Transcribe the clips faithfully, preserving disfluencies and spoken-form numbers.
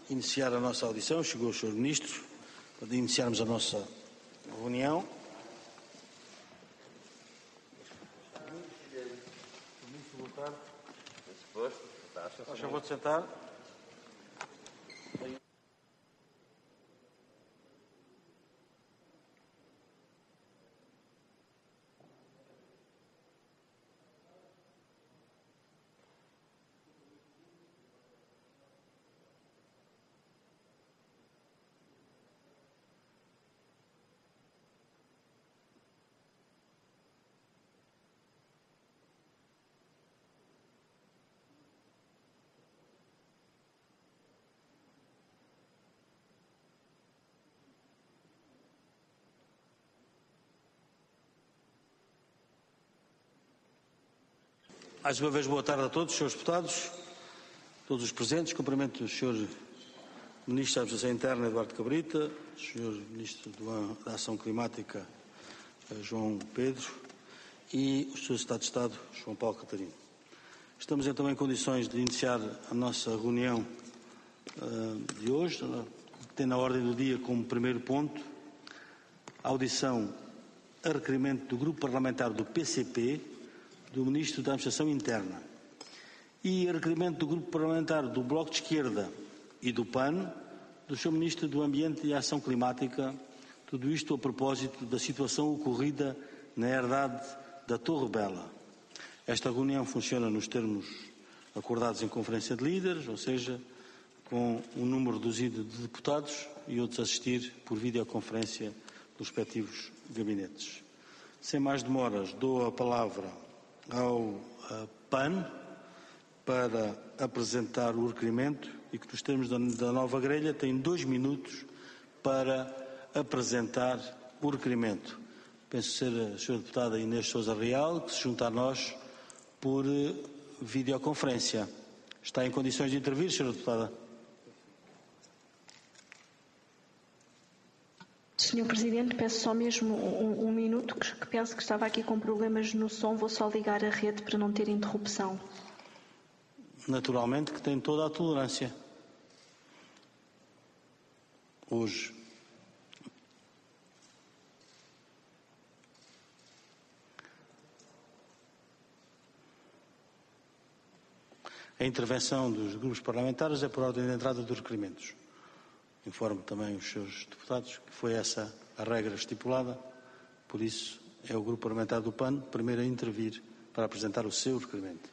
iniciar a nossa audição. Chegou o senhor Ministro para iniciarmos a nossa reunião. Já vou sentar. Mais uma vez, boa tarde a todos, senhores deputados, todos os presentes. Cumprimento o senhor Ministro da Administração Interna, Eduardo Cabrita, o senhor Ministro da Ação Climática, João Pedro, e o senhor Secretário de Estado, João Paulo Catarino. Estamos então em condições de iniciar a nossa reunião uh, de hoje, que tem na ordem do dia como primeiro ponto a audição a requerimento do Grupo Parlamentar do P C P, do Ministro da Administração Interna, e a requerimento do Grupo Parlamentar do Bloco de Esquerda e do P A N, do senhor Ministro do Ambiente e Ação Climática, tudo isto a propósito da situação ocorrida na herdade da Torre Bela. Esta reunião funciona nos termos acordados em Conferência de Líderes, ou seja, com um número reduzido de deputados e outros assistir por videoconferência dos respectivos gabinetes. Sem mais demoras, dou a palavra ao P A N para apresentar o requerimento e que, nos termos da, da nova grelha, tem dois minutos para apresentar o requerimento. Penso ser a senhora deputada Inês Sousa Real, que se junta a nós por videoconferência. Está em condições de intervir, senhora deputada? senhor Presidente, peço só mesmo um, um minuto, que, que penso que estava aqui com problemas no som. Vou só ligar a rede para não ter interrupção. Naturalmente que tem toda a tolerância. Hoje. A intervenção dos grupos parlamentares é por ordem de entrada dos requerimentos. Informo também os senhores deputados que foi essa a regra estipulada, por isso é o grupo parlamentar do P A N primeiro a intervir para apresentar o seu requerimento.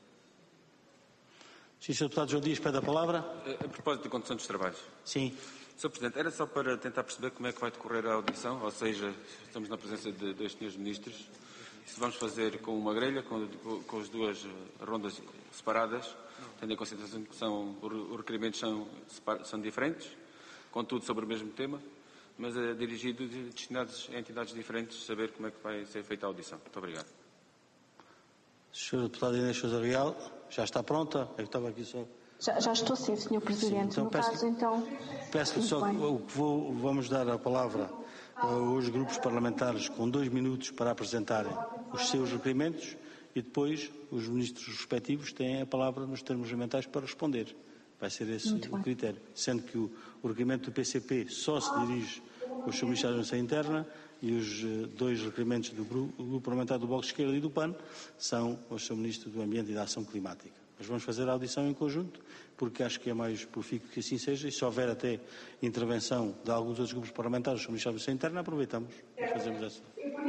Sim, senhor deputado João Dias, pede a palavra. A propósito da condução dos trabalhos. Sim. senhor Presidente, era só para tentar perceber como é que vai decorrer a audição, ou seja, estamos na presença de dois senhores ministros, se vamos fazer com uma grelha, com, com as duas rondas separadas, tendo em consideração que são, os requerimentos são, são diferentes, contudo sobre o mesmo tema, mas é dirigido de destinados a entidades diferentes, saber como é que vai ser feita a audição. Muito obrigado. senhora deputada Inês Sousa Real, já está pronta? Eu estava aqui só... Já, já estou sim, senhor Presidente. Sim, então, no peço, caso, então... Peço só que vou, vamos dar a palavra aos grupos parlamentares com dois minutos para apresentarem os seus requerimentos e depois os ministros respectivos têm a palavra nos termos regimentais para responder. Vai ser esse Muito o bem. critério. Sendo que o, o requerimento do P C P só se dirige ao senhor Ministro da Administração Interna e os uh, dois requerimentos do grupo, grupo parlamentar do Bloco de Esquerda e do P A N são ao senhor Ministro do Ambiente e da Ação Climática. Mas vamos fazer a audição em conjunto, porque acho que é mais profícuo que assim seja, e se houver até intervenção de alguns outros grupos parlamentares do senhor Ministro da Administração Interna, aproveitamos e fazemos essa.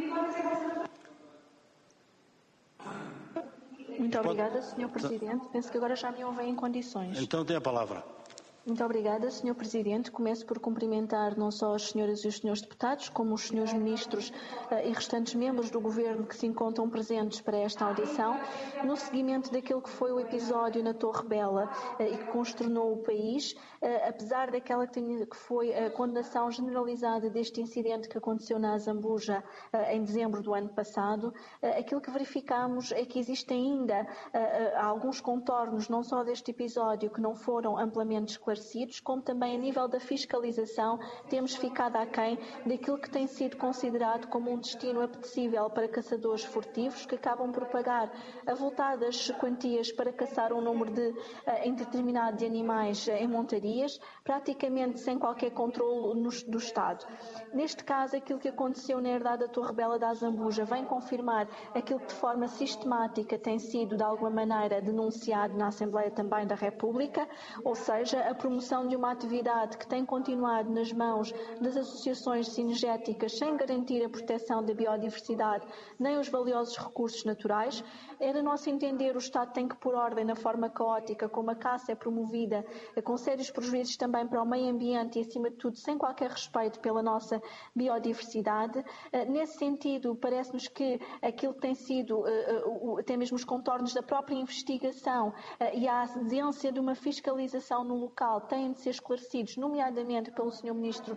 Muito obrigada, senhor Presidente. Penso que agora já me ouvem em condições. Então tem a palavra. Muito obrigada, senhor Presidente. Começo por cumprimentar não só as senhoras e os senhores deputados, como os senhores ministros uh, e restantes membros do Governo que se encontram presentes para esta audição, no seguimento daquilo que foi o episódio na Torre Bela uh, e que consternou o país, uh, apesar daquela que, tenha, que foi a condenação generalizada deste incidente que aconteceu na Azambuja uh, em dezembro do ano passado, uh, aquilo que verificamos é que existem ainda uh, uh, alguns contornos, não só deste episódio, que não foram amplamente esclarecidos, esclarecidos, como também a nível da fiscalização temos ficado aquém daquilo que tem sido considerado como um destino apetecível para caçadores furtivos que acabam por pagar avultadas quantias para caçar um número de, indeterminado de animais em montarias, praticamente sem qualquer controle do Estado. Neste caso, aquilo que aconteceu na herdade da Torre Bela da Azambuja vem confirmar aquilo que de forma sistemática tem sido, de alguma maneira, denunciado na Assembleia também da República, ou seja, a promoção de uma atividade que tem continuado nas mãos das associações cinegéticas sem garantir a proteção da biodiversidade nem os valiosos recursos naturais. Era nosso entender, o Estado tem que pôr ordem na forma caótica como a caça é promovida, com sérios prejuízos também para o meio ambiente e, acima de tudo, sem qualquer respeito pela nossa biodiversidade. Nesse sentido, parece-nos que aquilo que tem sido, até mesmo os contornos da própria investigação e a ausência de uma fiscalização no local têm de ser esclarecidos, nomeadamente pelo senhor Ministro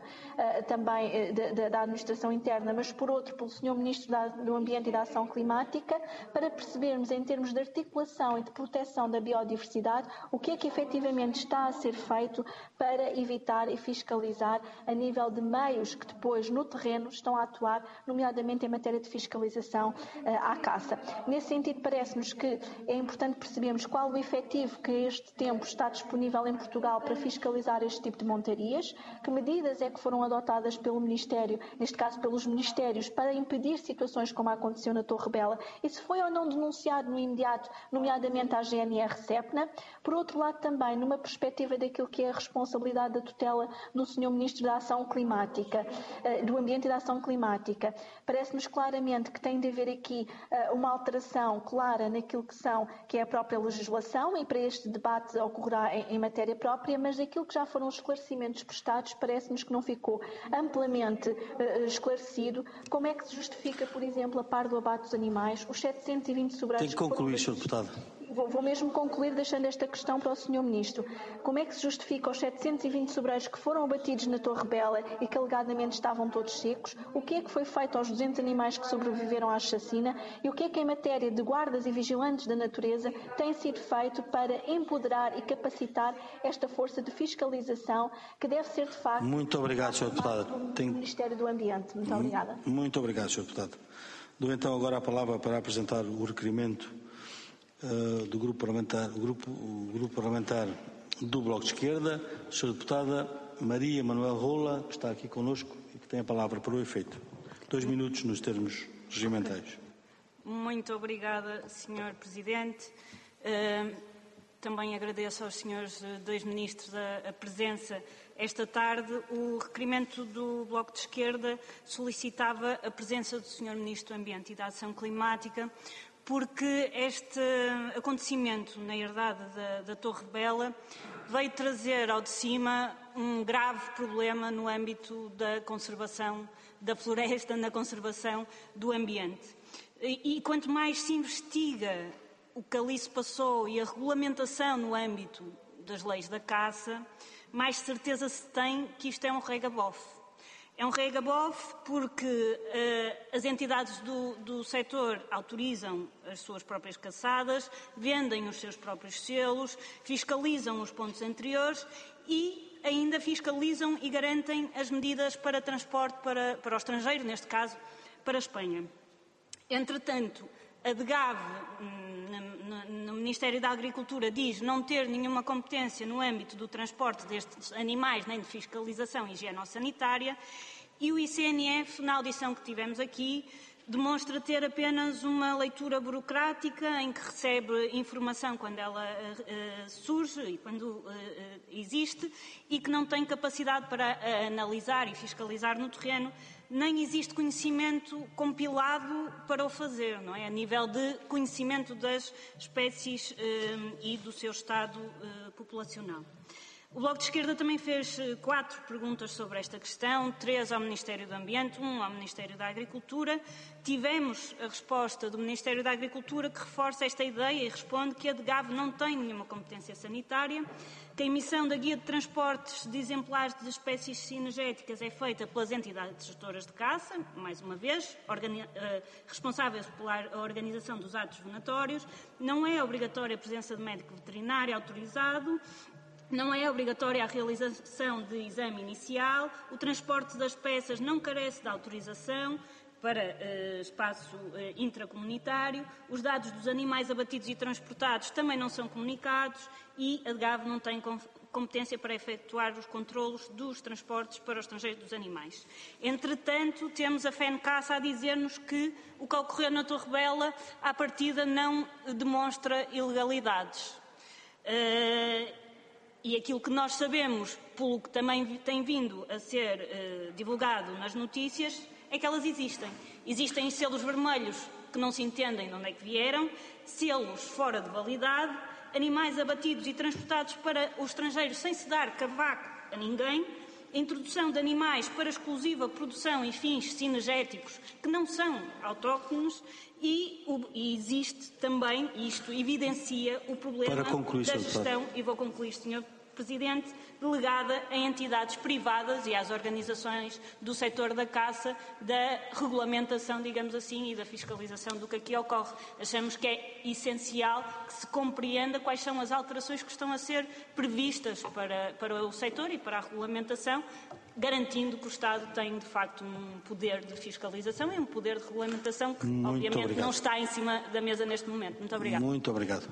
também da, da Administração Interna, mas por outro pelo senhor Ministro da, do Ambiente e da Ação Climática, para percebermos em termos de articulação e de proteção da biodiversidade o que é que efetivamente está a ser feito para evitar e fiscalizar a nível de meios que depois no terreno estão a atuar, nomeadamente em matéria de fiscalização uh, à caça. Nesse sentido, parece-nos que é importante percebermos qual o efetivo que a este tempo está disponível em Portugal para fiscalizar este tipo de montarias, que medidas é que foram adotadas pelo Ministério, neste caso pelos Ministérios, para impedir situações como aconteceu na Torre Bela, e se foi ou não denunciado no imediato, nomeadamente à G N R SEPNA. Por outro lado, também numa perspectiva daquilo que é a responsabilidade da tutela do senhor Ministro da Ação Climática, do Ambiente e da Ação Climática, parece-nos claramente que tem de haver aqui uma alteração clara naquilo que são, que é a própria legislação, e para este debate ocorrerá em, em matéria própria, mas aquilo que já foram os esclarecimentos prestados, parece-nos que não ficou amplamente uh, esclarecido. Como é que se justifica, por exemplo, a par do abate dos animais, os setecentos e vinte sobreiros... Tem que concluir, senhor Deputado. Vou, vou mesmo concluir deixando esta questão para o senhor Ministro. Como é que se justifica os setecentos e vinte sobreiros que foram abatidos na Torre Bela e que alegadamente estavam todos secos? O que é que foi feito aos duzentos animais que sobreviveram à chacina? E o que é que em matéria de guardas e vigilantes da natureza tem sido feito para empoderar e capacitar esta força de fiscalização que deve ser de facto... Muito obrigado, senhor Deputado. ...do Ministério do Ambiente. Muito obrigada. Muito obrigado, senhor Deputado. Dou então agora a palavra para apresentar o requerimento Uh, do grupo parlamentar, o grupo, o grupo parlamentar do Bloco de Esquerda, a senhora Deputada Maria Manuel Rola, que está aqui connosco e que tem a palavra para o efeito. Dois minutos nos termos regimentais. Muito obrigada, senhor Presidente. Uh, também agradeço aos senhores dois ministros a, a presença esta tarde. O requerimento do Bloco de Esquerda solicitava a presença do senhor Ministro do Ambiente e da Ação Climática, porque este acontecimento na herdade da, da Torre Bela veio trazer ao de cima um grave problema no âmbito da conservação da floresta, na conservação do ambiente. E, e quanto mais se investiga o que ali se passou e a regulamentação no âmbito das leis da caça, mais certeza se tem que isto é um regabof. É um regabof porque uh, as entidades do, do setor autorizam as suas próprias caçadas, vendem os seus próprios selos, fiscalizam os pontos anteriores e ainda fiscalizam e garantem as medidas para transporte para, para o estrangeiro, neste caso, para a Espanha. Entretanto, a DGAV, no Ministério da Agricultura, diz não ter nenhuma competência no âmbito do transporte destes animais, nem de fiscalização higienossanitária, e o I C N F, na audição que tivemos aqui, demonstra ter apenas uma leitura burocrática em que recebe informação quando ela uh, surge e quando uh, existe e que não tem capacidade para uh, analisar e fiscalizar no terreno, nem existe conhecimento compilado para o fazer, não é? A nível de conhecimento das espécies uh, e do seu estado uh, populacional. O Bloco de Esquerda também fez quatro perguntas sobre esta questão, três ao Ministério do Ambiente, um ao Ministério da Agricultura. Tivemos a resposta do Ministério da Agricultura que reforça esta ideia e responde que a DGAV não tem nenhuma competência sanitária, que a emissão da guia de transportes de exemplares de espécies cinegéticas é feita pelas entidades gestoras de caça, mais uma vez, organi- uh, responsáveis pela organização dos atos venatórios, não é obrigatória a presença de médico veterinário autorizado, Não é obrigatória a realização de exame inicial, o transporte das peças não carece de autorização para uh, espaço uh, intracomunitário, os dados dos animais abatidos e transportados também não são comunicados e a D G A V não tem competência para efetuar os controlos dos transportes para os estrangeiros dos animais. Entretanto, temos a FENCASA a dizer-nos que o que ocorreu na Torre Bela, à partida, não demonstra ilegalidades. Uh, E aquilo que nós sabemos, pelo que também tem vindo a ser uh, divulgado nas notícias, é que elas existem. Existem selos vermelhos que não se entendem de onde é que vieram, selos fora de validade, animais abatidos e transportados para os estrangeiros sem se dar cavaco a ninguém, a introdução de animais para exclusiva produção e fins cinegéticos que não são autóctones e, o, e existe também, isto evidencia o problema da gestão, e vou concluir, senhor Presidente, delegada a entidades privadas e às organizações do setor da caça, da regulamentação, digamos assim, e da fiscalização do que aqui ocorre. Achamos que é essencial que se compreenda quais são as alterações que estão a ser previstas para, para o setor e para a regulamentação, garantindo que o Estado tem, de facto, um poder de fiscalização e um poder de regulamentação que, Muito obviamente, obrigado. não está em cima da mesa neste momento. Muito obrigada. Muito obrigado.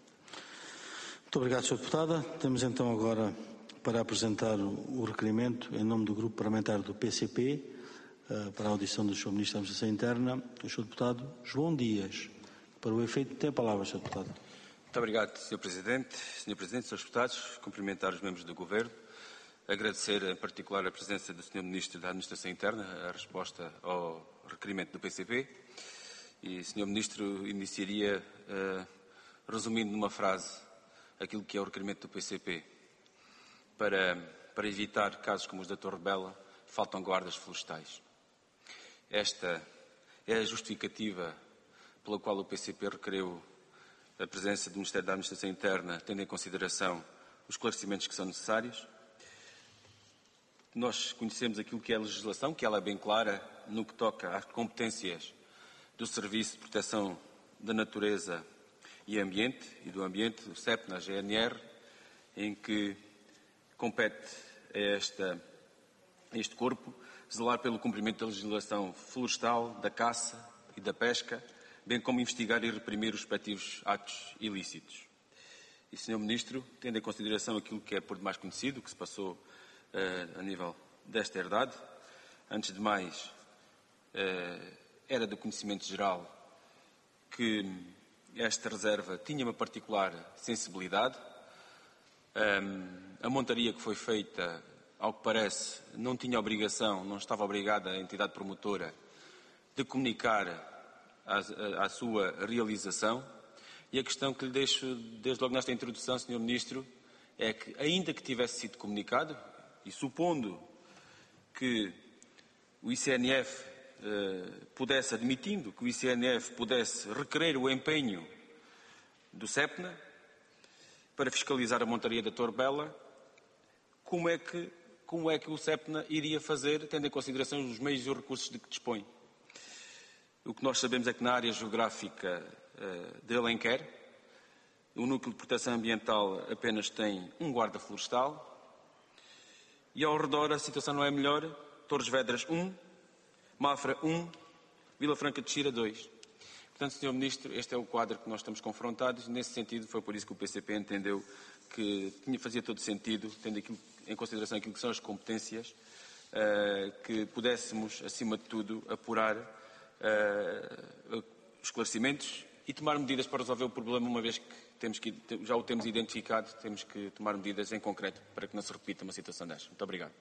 Muito obrigado, senhor Deputada. Temos então agora para apresentar o requerimento em nome do Grupo Parlamentar do P C P para a audição do senhor Ministro da Administração Interna, o senhor Deputado João Dias. Para o efeito, tem a palavra, senhor Deputado. Muito obrigado, senhor Presidente. senhor Presidente, senhores Deputados, cumprimentar os membros do Governo, agradecer em particular a presença do senhor Ministro da Administração Interna, a resposta ao requerimento do P C P. E, senhor Ministro, iniciaria uh, resumindo numa frase aquilo que é o requerimento do P C P. Para, para evitar casos como os da Torre Bela, faltam guardas florestais. Esta é a justificativa pela qual o P C P requereu a presença do Ministério da Administração Interna, tendo em consideração os esclarecimentos que são necessários. Nós conhecemos aquilo que é a legislação, que ela é bem clara no que toca às competências do Serviço de Proteção da Natureza e Ambiente e do Ambiente, o SEPNA, a G N R, em que compete a, esta, a este corpo zelar pelo cumprimento da legislação florestal, da caça e da pesca, bem como investigar e reprimir os respectivos atos ilícitos. E, senhor Ministro, tendo em consideração aquilo que é por demais conhecido, que se passou uh, a nível desta herdade, antes de mais, uh, era do conhecimento geral que esta reserva tinha uma particular sensibilidade. Um, a montaria que foi feita, ao que parece, não tinha obrigação, não estava obrigada a entidade promotora de comunicar a, a, a sua realização. E a questão que lhe deixo, desde logo nesta introdução, senhor Ministro, é que, ainda que tivesse sido comunicado, e supondo que o I C N F eh, pudesse, admitindo que o I C N F pudesse requerer o empenho do SEPNA para fiscalizar a montaria da Torre Bela, como é que, como é que o SEPNA iria fazer, tendo em consideração os meios e os recursos de que dispõe? O que nós sabemos é que na área geográfica uh, de Alenquer, o Núcleo de Proteção Ambiental apenas tem um guarda florestal e ao redor a situação não é melhor. Torres Vedras um, Mafra um, Vila Franca de Xira dois. Portanto, senhor Ministro, este é o quadro que nós estamos confrontados. Nesse sentido, foi por isso que o P C P entendeu que tinha, fazia todo sentido, tendo aquilo, em consideração aquilo que são as competências, uh, que pudéssemos, acima de tudo, apurar uh, esclarecimentos e tomar medidas para resolver o problema, uma vez que, temos que já o temos identificado, temos que tomar medidas em concreto para que não se repita uma situação desta. Muito obrigado.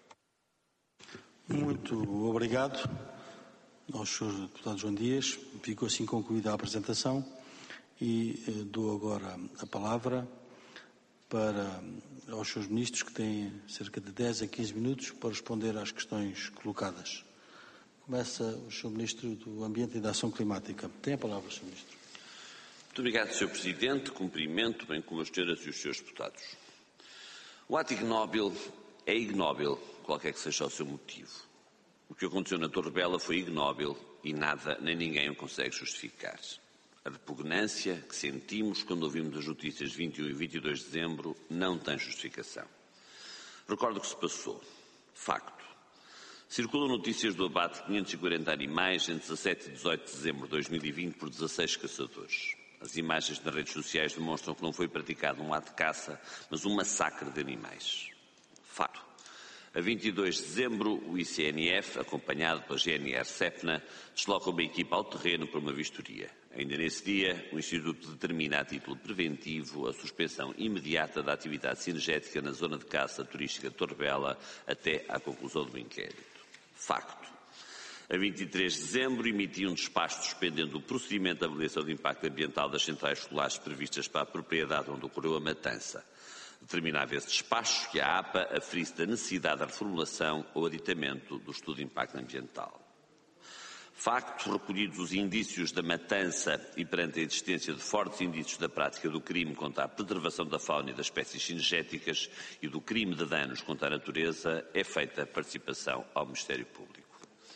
Muito obrigado ao senhor Deputado João Dias. Ficou assim concluída a apresentação e eh, dou agora a palavra para aos senhores ministros, que têm cerca de dez a quinze minutos para responder às questões colocadas. Começa o senhor Ministro do Ambiente e da Ação Climática. Tem a palavra, senhor Ministro. Muito obrigado, senhor Presidente. Cumprimento, bem como as senhoras e os senhores deputados. O ato ignóbil é ignóbil, qualquer que seja o seu motivo. O que aconteceu na Torre Bela foi ignóbil e nada nem ninguém o consegue justificar. A repugnância que sentimos quando ouvimos as notícias de vinte e um e vinte e dois de dezembro não tem justificação. Recordo o que se passou. Facto. Circulam notícias do abate de quinhentos e quarenta animais entre dezassete e dezoito de dezembro de dois mil e vinte por dezasseis caçadores. As imagens nas redes sociais demonstram que não foi praticado um ato de caça, mas um massacre de animais. Facto. A vinte e dois de dezembro, o I C N F, acompanhado pela G N R Cepna, desloca uma equipa ao terreno para uma vistoria. Ainda nesse dia, o Instituto determina a título preventivo a suspensão imediata da atividade cinegética na zona de caça turística de Torrebela até à conclusão do inquérito. Facto. A vinte e três de dezembro, emitiu um despacho suspendendo o procedimento de avaliação de impacto ambiental das centrais solares previstas para a propriedade onde ocorreu a matança. Determinava esse despacho que a APA aferisse da necessidade da reformulação ou aditamento do estudo de impacto ambiental. Facto, recolhidos os indícios da matança e perante a existência de fortes indícios da prática do crime contra a preservação da fauna e das espécies cinegéticas e do crime de danos contra a natureza, é feita a participação ao Ministério Público.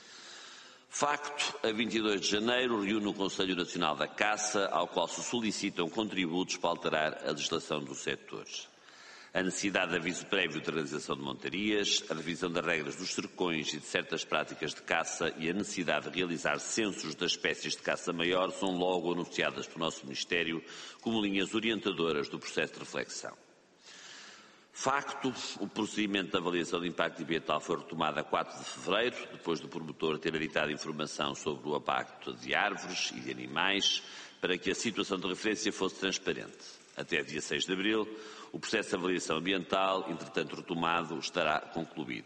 Facto, a vinte e dois de janeiro, reúne o Conselho Nacional da Caça, ao qual se solicitam contributos para alterar a legislação do setor. A necessidade de aviso prévio de realização de montarias, a revisão das regras dos cercões e de certas práticas de caça e a necessidade de realizar censos das espécies de caça maior são logo anunciadas pelo nosso Ministério como linhas orientadoras do processo de reflexão. Facto, o procedimento de avaliação de impacto ambiental foi retomado a quatro de fevereiro, depois do promotor ter editado informação sobre o impacto de árvores e de animais, para que a situação de referência fosse transparente. Até dia seis de abril, o processo de avaliação ambiental, entretanto retomado, estará concluído.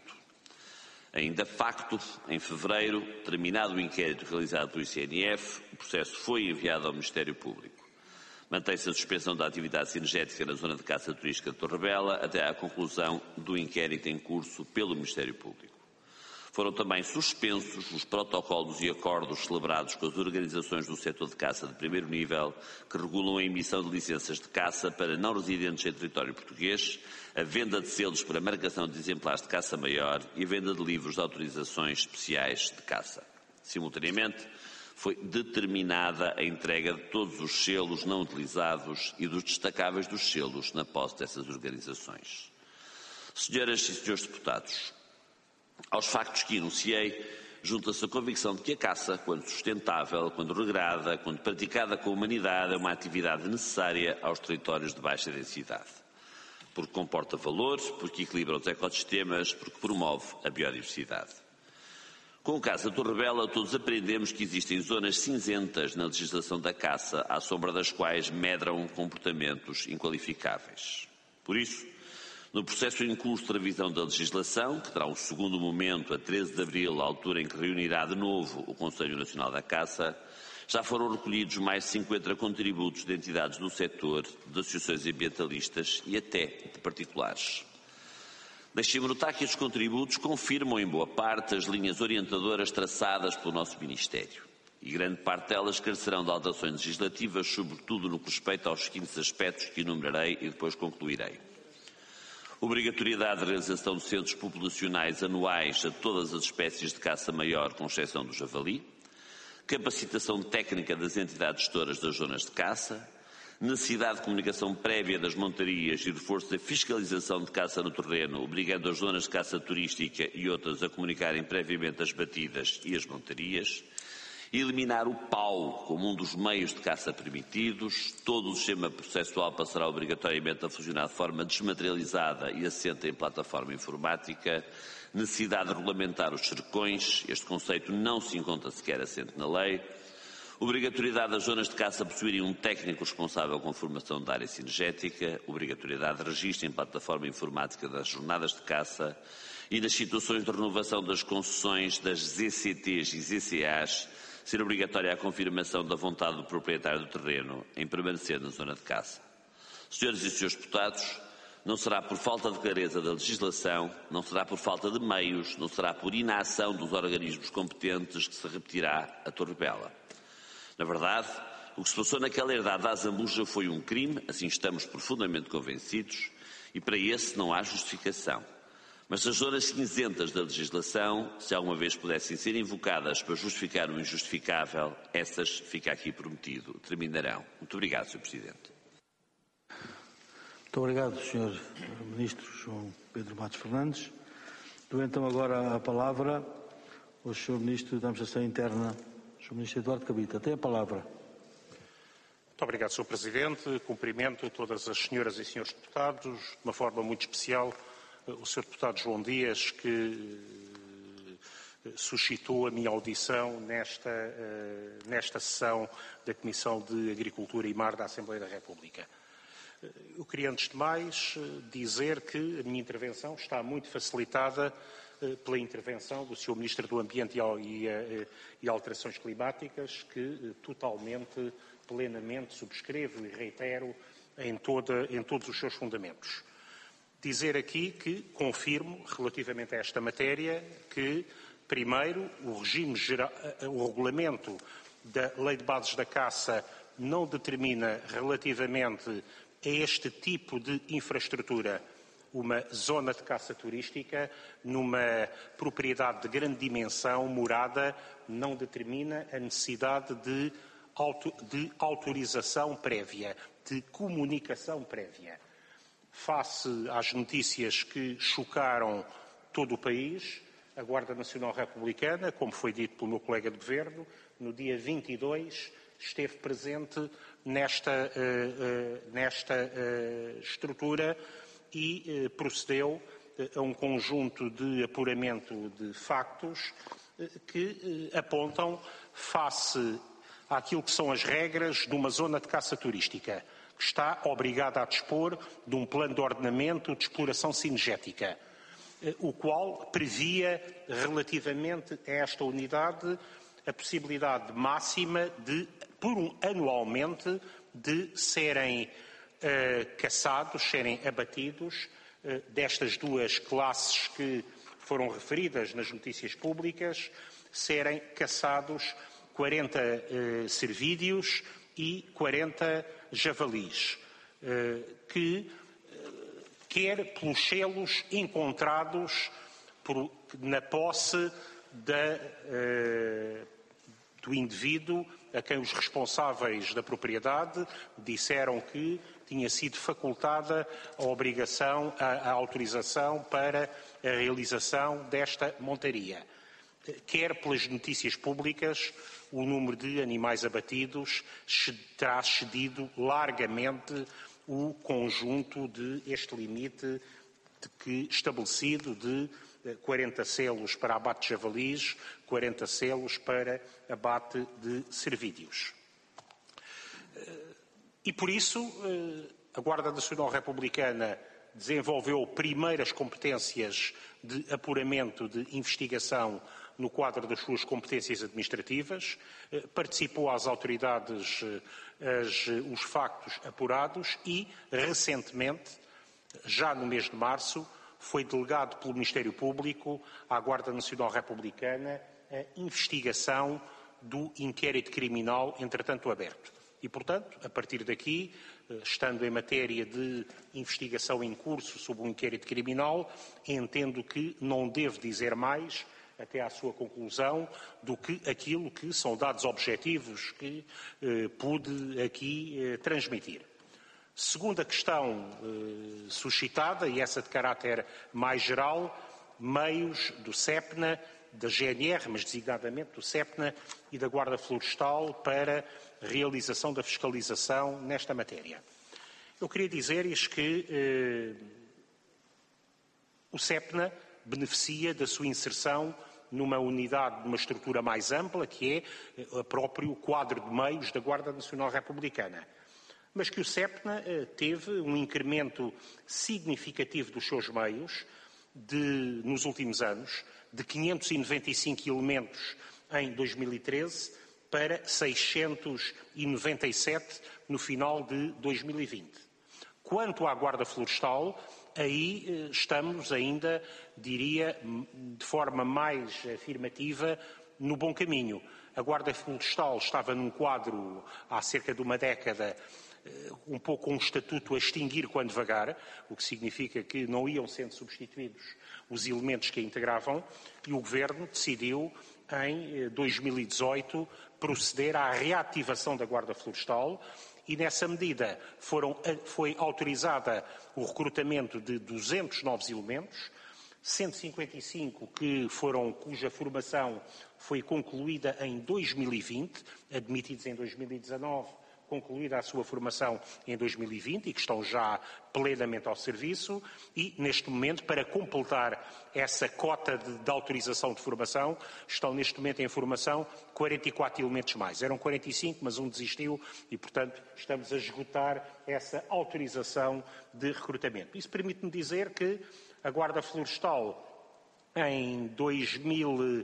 Ainda facto, em fevereiro, terminado o inquérito realizado pelo I C N F, o processo foi enviado ao Ministério Público. Mantém-se a suspensão da atividade cinegética na zona de caça turística de Torrebela até à conclusão do inquérito em curso pelo Ministério Público. Foram também suspensos os protocolos e acordos celebrados com as organizações do setor de caça de primeiro nível que regulam a emissão de licenças de caça para não residentes em território português, a venda de selos para marcação de exemplares de caça maior e a venda de livros de autorizações especiais de caça. Simultaneamente, foi determinada a entrega de todos os selos não utilizados e dos destacáveis dos selos na posse dessas organizações. Senhoras e senhores deputados, aos factos que enunciei, junta-se a convicção de que a caça, quando sustentável, quando regrada, quando praticada com humanidade, é uma atividade necessária aos territórios de baixa densidade. Porque comporta valores, porque equilibra os ecossistemas, porque promove a biodiversidade. Com o caso da Torrebela, todos aprendemos que existem zonas cinzentas na legislação da caça, à sombra das quais medram comportamentos inqualificáveis. Por isso, no processo em curso de revisão da legislação, que terá um segundo momento a treze de abril, a altura em que reunirá de novo o Conselho Nacional da Caça, já foram recolhidos mais de cinquenta contributos de entidades do setor, de associações ambientalistas e até de particulares. Deixe-me notar que estes contributos confirmam em boa parte as linhas orientadoras traçadas pelo nosso Ministério. E grande parte delas carecerão de alterações legislativas, sobretudo no que respeita aos seguintes aspectos que enumerarei e depois concluirei. Obrigatoriedade de realização de censos populacionais anuais a todas as espécies de caça maior, com exceção do javali. Capacitação técnica das entidades gestoras das zonas de caça. Necessidade de comunicação prévia das montarias e reforço da fiscalização de caça no terreno, obrigando as zonas de caça turística e outras a comunicarem previamente as batidas e as montarias. Eliminar o P A U como um dos meios de caça permitidos. Todo o sistema processual passará obrigatoriamente a funcionar de forma desmaterializada e assente em plataforma informática. Necessidade de regulamentar os cercões. Este conceito não se encontra sequer assente na lei. Obrigatoriedade das zonas de caça possuírem um técnico responsável com formação da área cinegética. Obrigatoriedade de registro em plataforma informática das jornadas de caça. E nas situações de renovação das concessões das Z C Ts e Z C As, ser obrigatória a confirmação da vontade do proprietário do terreno em permanecer na zona de caça. Senhoras e senhores deputados, não será por falta de clareza da legislação, não será por falta de meios, não será por inação dos organismos competentes que se repetirá a Torrebela. Na verdade, o que se passou naquela herdade da Azambuja foi um crime, assim estamos profundamente convencidos, e para esse não há justificação. Mas se as zonas cinzentas da legislação, se alguma vez pudessem ser invocadas para justificar o injustificável, essas, fica aqui prometido, terminarão. Muito obrigado, senhor Presidente. Muito obrigado, senhor Ministro João Pedro Matos Fernandes. Dou então agora a palavra ao senhor Ministro da Administração Interna, senhor Ministro Eduardo Cabrita. Tem a palavra. Muito obrigado, senhor Presidente. Cumprimento todas as senhoras e senhores deputados, de uma forma muito especial o senhor Deputado João Dias, que suscitou a minha audição nesta, nesta sessão da Comissão de Agricultura e Mar da Assembleia da República. Eu queria, antes de mais, dizer que a minha intervenção está muito facilitada pela intervenção do senhor Ministro do Ambiente e Alterações Climáticas, que totalmente, plenamente subscrevo e reitero em, toda, em todos os seus fundamentos. Dizer aqui que confirmo, relativamente a esta matéria, que, primeiro, o regime geral, o regulamento da Lei de Bases da Caça não determina, relativamente a este tipo de infraestrutura, uma zona de caça turística, numa propriedade de grande dimensão, morada, não determina a necessidade de, auto, de autorização prévia, de comunicação prévia. Face às notícias que chocaram todo o país, a Guarda Nacional Republicana, como foi dito pelo meu colega de Governo, no dia vinte e dois esteve presente nesta, uh, uh, nesta uh, estrutura e uh, procedeu uh, a um conjunto de apuramento de factos uh, que uh, apontam face àquilo que são as regras de uma zona de caça turística, que está obrigada a dispor de um plano de ordenamento de exploração cinegética, o qual previa, relativamente a esta unidade, a possibilidade máxima de, por um, anualmente, de serem uh, caçados, serem abatidos, uh, destas duas classes que foram referidas nas notícias públicas, serem caçados quarenta uh, cervídeos e quarenta javalis, que, quer pelos selos encontrados por, na posse da, do indivíduo a quem os responsáveis da propriedade disseram que tinha sido facultada a obrigação, a, a autorização para a realização desta montaria. Quer pelas notícias públicas, o número de animais abatidos terá excedido largamente o conjunto de este limite de que, estabelecido de quarenta selos para abate de javalis, quarenta selos para abate de cervídeos. E por isso, a Guarda Nacional Republicana desenvolveu primeiras competências de apuramento de investigação no quadro das suas competências administrativas, participou às autoridades as, os factos apurados e, recentemente, já no mês de março, foi delegado pelo Ministério Público à Guarda Nacional Republicana a investigação do inquérito criminal, entretanto aberto. E, portanto, a partir daqui, estando em matéria de investigação em curso sobre o inquérito criminal, entendo que não devo dizer mais, até à sua conclusão, do que aquilo que são dados objetivos que eh, pude aqui eh, transmitir. Segunda questão eh, suscitada, e essa de caráter mais geral, meios do SEPNA, da G N R, mas designadamente do SEPNA e da Guarda Florestal para realização da fiscalização nesta matéria. Eu queria dizer-lhes que eh, o SEPNA beneficia da sua inserção numa unidade, numa estrutura mais ampla, que é o próprio quadro de meios da Guarda Nacional Republicana. Mas que o SEPNA eh, teve um incremento significativo dos seus meios de, nos últimos anos, de quinhentos e noventa e cinco elementos em dois mil e treze para seiscentos e noventa e sete no final de dois mil e vinte. Quanto à Guarda Florestal, aí estamos ainda, diria, de forma mais afirmativa, no bom caminho. A Guarda Florestal estava num quadro, há cerca de uma década, um pouco um estatuto a extinguir quando vagar, o que significa que não iam sendo substituídos os elementos que a integravam, e o Governo decidiu, em dois mil e dezoito, proceder à reativação da Guarda Florestal, e nessa medida foram, foi autorizada o recrutamento de duzentos novos elementos, cento e cinquenta e cinco que foram, cuja formação foi concluída em dois mil e vinte, admitidos em dois mil e dezanove, concluída a sua formação em dois mil e vinte e que estão já plenamente ao serviço, e neste momento, para completar essa cota de, de autorização de formação, estão neste momento em formação quarenta e quatro elementos mais. Eram quarenta e cinco, mas um desistiu e, portanto, estamos a esgotar essa autorização de recrutamento. Isso permite-me dizer que a Guarda Florestal, em dois mil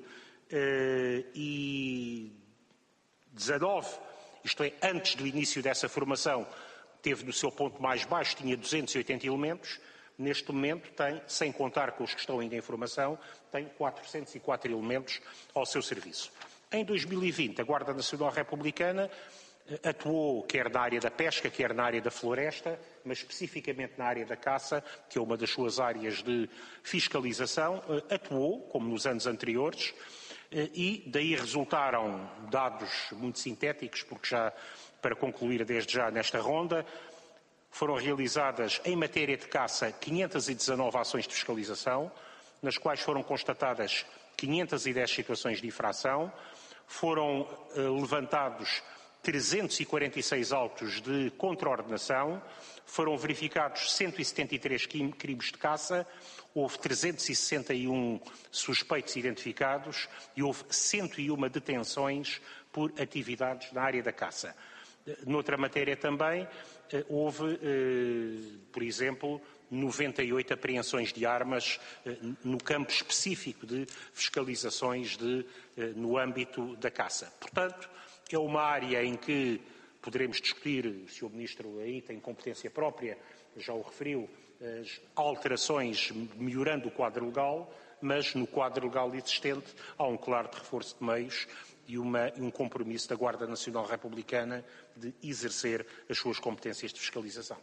e dezanove, isto é, antes do início dessa formação, teve no seu ponto mais baixo, tinha duzentos e oitenta elementos, neste momento tem, sem contar com os que estão ainda em formação, tem quatrocentos e quatro elementos ao seu serviço. Em dois mil e vinte, a Guarda Nacional Republicana atuou quer na área da pesca, quer na área da floresta, mas especificamente na área da caça, que é uma das suas áreas de fiscalização, atuou, como nos anos anteriores, e daí resultaram dados muito sintéticos, porque já, para concluir desde já nesta ronda, foram realizadas em matéria de caça quinhentas e dezanove ações de fiscalização, nas quais foram constatadas quinhentas e dez situações de infração, foram eh, levantados trezentos e quarenta e seis autos de contraordenação, foram verificados cento e setenta e três crimes de caça, houve trezentos e sessenta e um suspeitos identificados e houve cento e uma detenções por atividades na área da caça. Noutra matéria também, houve, por exemplo, noventa e oito apreensões de armas no campo específico de fiscalizações de, no âmbito da caça. Portanto, é uma área em que poderemos discutir, se o Ministro aí tem competência própria, já o referiu, as alterações melhorando o quadro legal, mas no quadro legal existente há um claro reforço de meios e uma, um compromisso da Guarda Nacional Republicana de exercer as suas competências de fiscalização.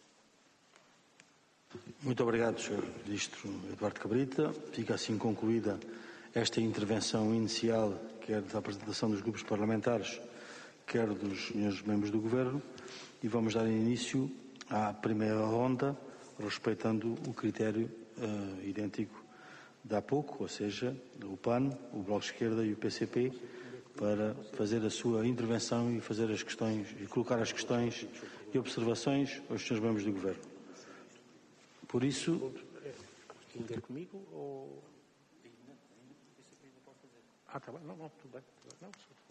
Muito obrigado, senhor Ministro Eduardo Cabrita. Fica assim concluída esta intervenção inicial, quer da apresentação dos grupos parlamentares, quer dos senhores membros do Governo, e vamos dar início à primeira ronda, respeitando o critério uh, idêntico de há pouco, ou seja, o P A N, o Bloco de Esquerda e o P C P, para fazer a sua intervenção e fazer as questões, e colocar as questões e observações aos senhores membros do Governo. Por isso... Ainda é comigo ou... Ah, está bem. Não, não, tudo bem. Não,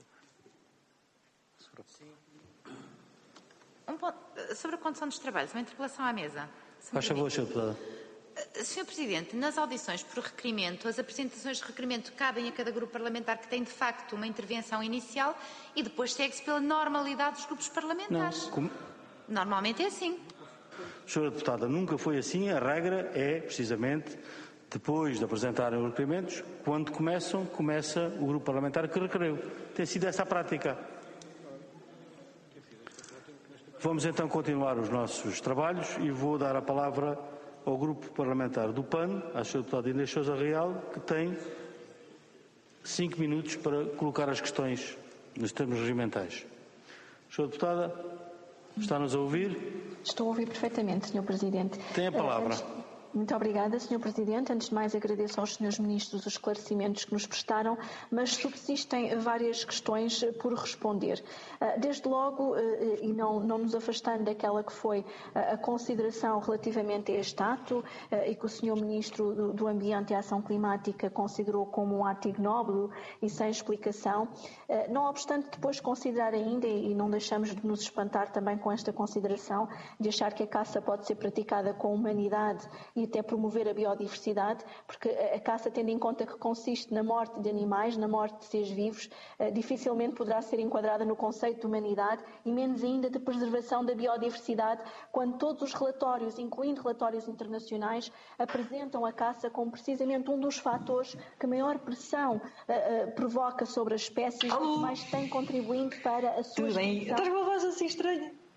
Sim. Um ponto, sobre a condução dos trabalhos, uma interpelação à mesa. Faz favor, senhor Deputado. senhor Presidente, nas audições por requerimento, as apresentações de requerimento cabem a cada grupo parlamentar que tem, de facto, uma intervenção inicial e depois segue-se pela normalidade dos grupos parlamentares. Não, como... Normalmente é assim. Senhora Deputada, nunca foi assim. A regra é, precisamente, depois de apresentarem os requerimentos, quando começam, começa o grupo parlamentar que requereu. Tem sido essa a prática. Vamos então continuar os nossos trabalhos e vou dar a palavra ao grupo parlamentar do P A N, à senhora Deputada Inês Sousa Real, que tem cinco minutos para colocar as questões nos termos regimentais. Senhora Deputada, está-nos a ouvir? Estou a ouvir perfeitamente, senhor Presidente. Tem a palavra. Uh, Muito obrigada, senhor Presidente. Antes de mais, agradeço aos senhores Ministros os esclarecimentos que nos prestaram, mas subsistem várias questões por responder. Desde logo, e não, não nos afastando daquela que foi a consideração relativamente a este ato, e que o senhor Ministro do, do Ambiente e Ação Climática considerou como um ato ignóbil e sem explicação, não obstante depois considerar ainda, e não deixamos de nos espantar também com esta consideração, de achar que a caça pode ser praticada com humanidade e até promover a biodiversidade, porque a caça, tendo em conta que consiste na morte de animais, na morte de seres vivos, dificilmente poderá ser enquadrada no conceito de humanidade e menos ainda de preservação da biodiversidade, quando todos os relatórios, incluindo relatórios internacionais, apresentam a caça como precisamente um dos fatores que maior pressão uh, uh, provoca sobre as espécies, que mais tem contribuindo para a sua Tudo bem, estás com uma voz assim estranha.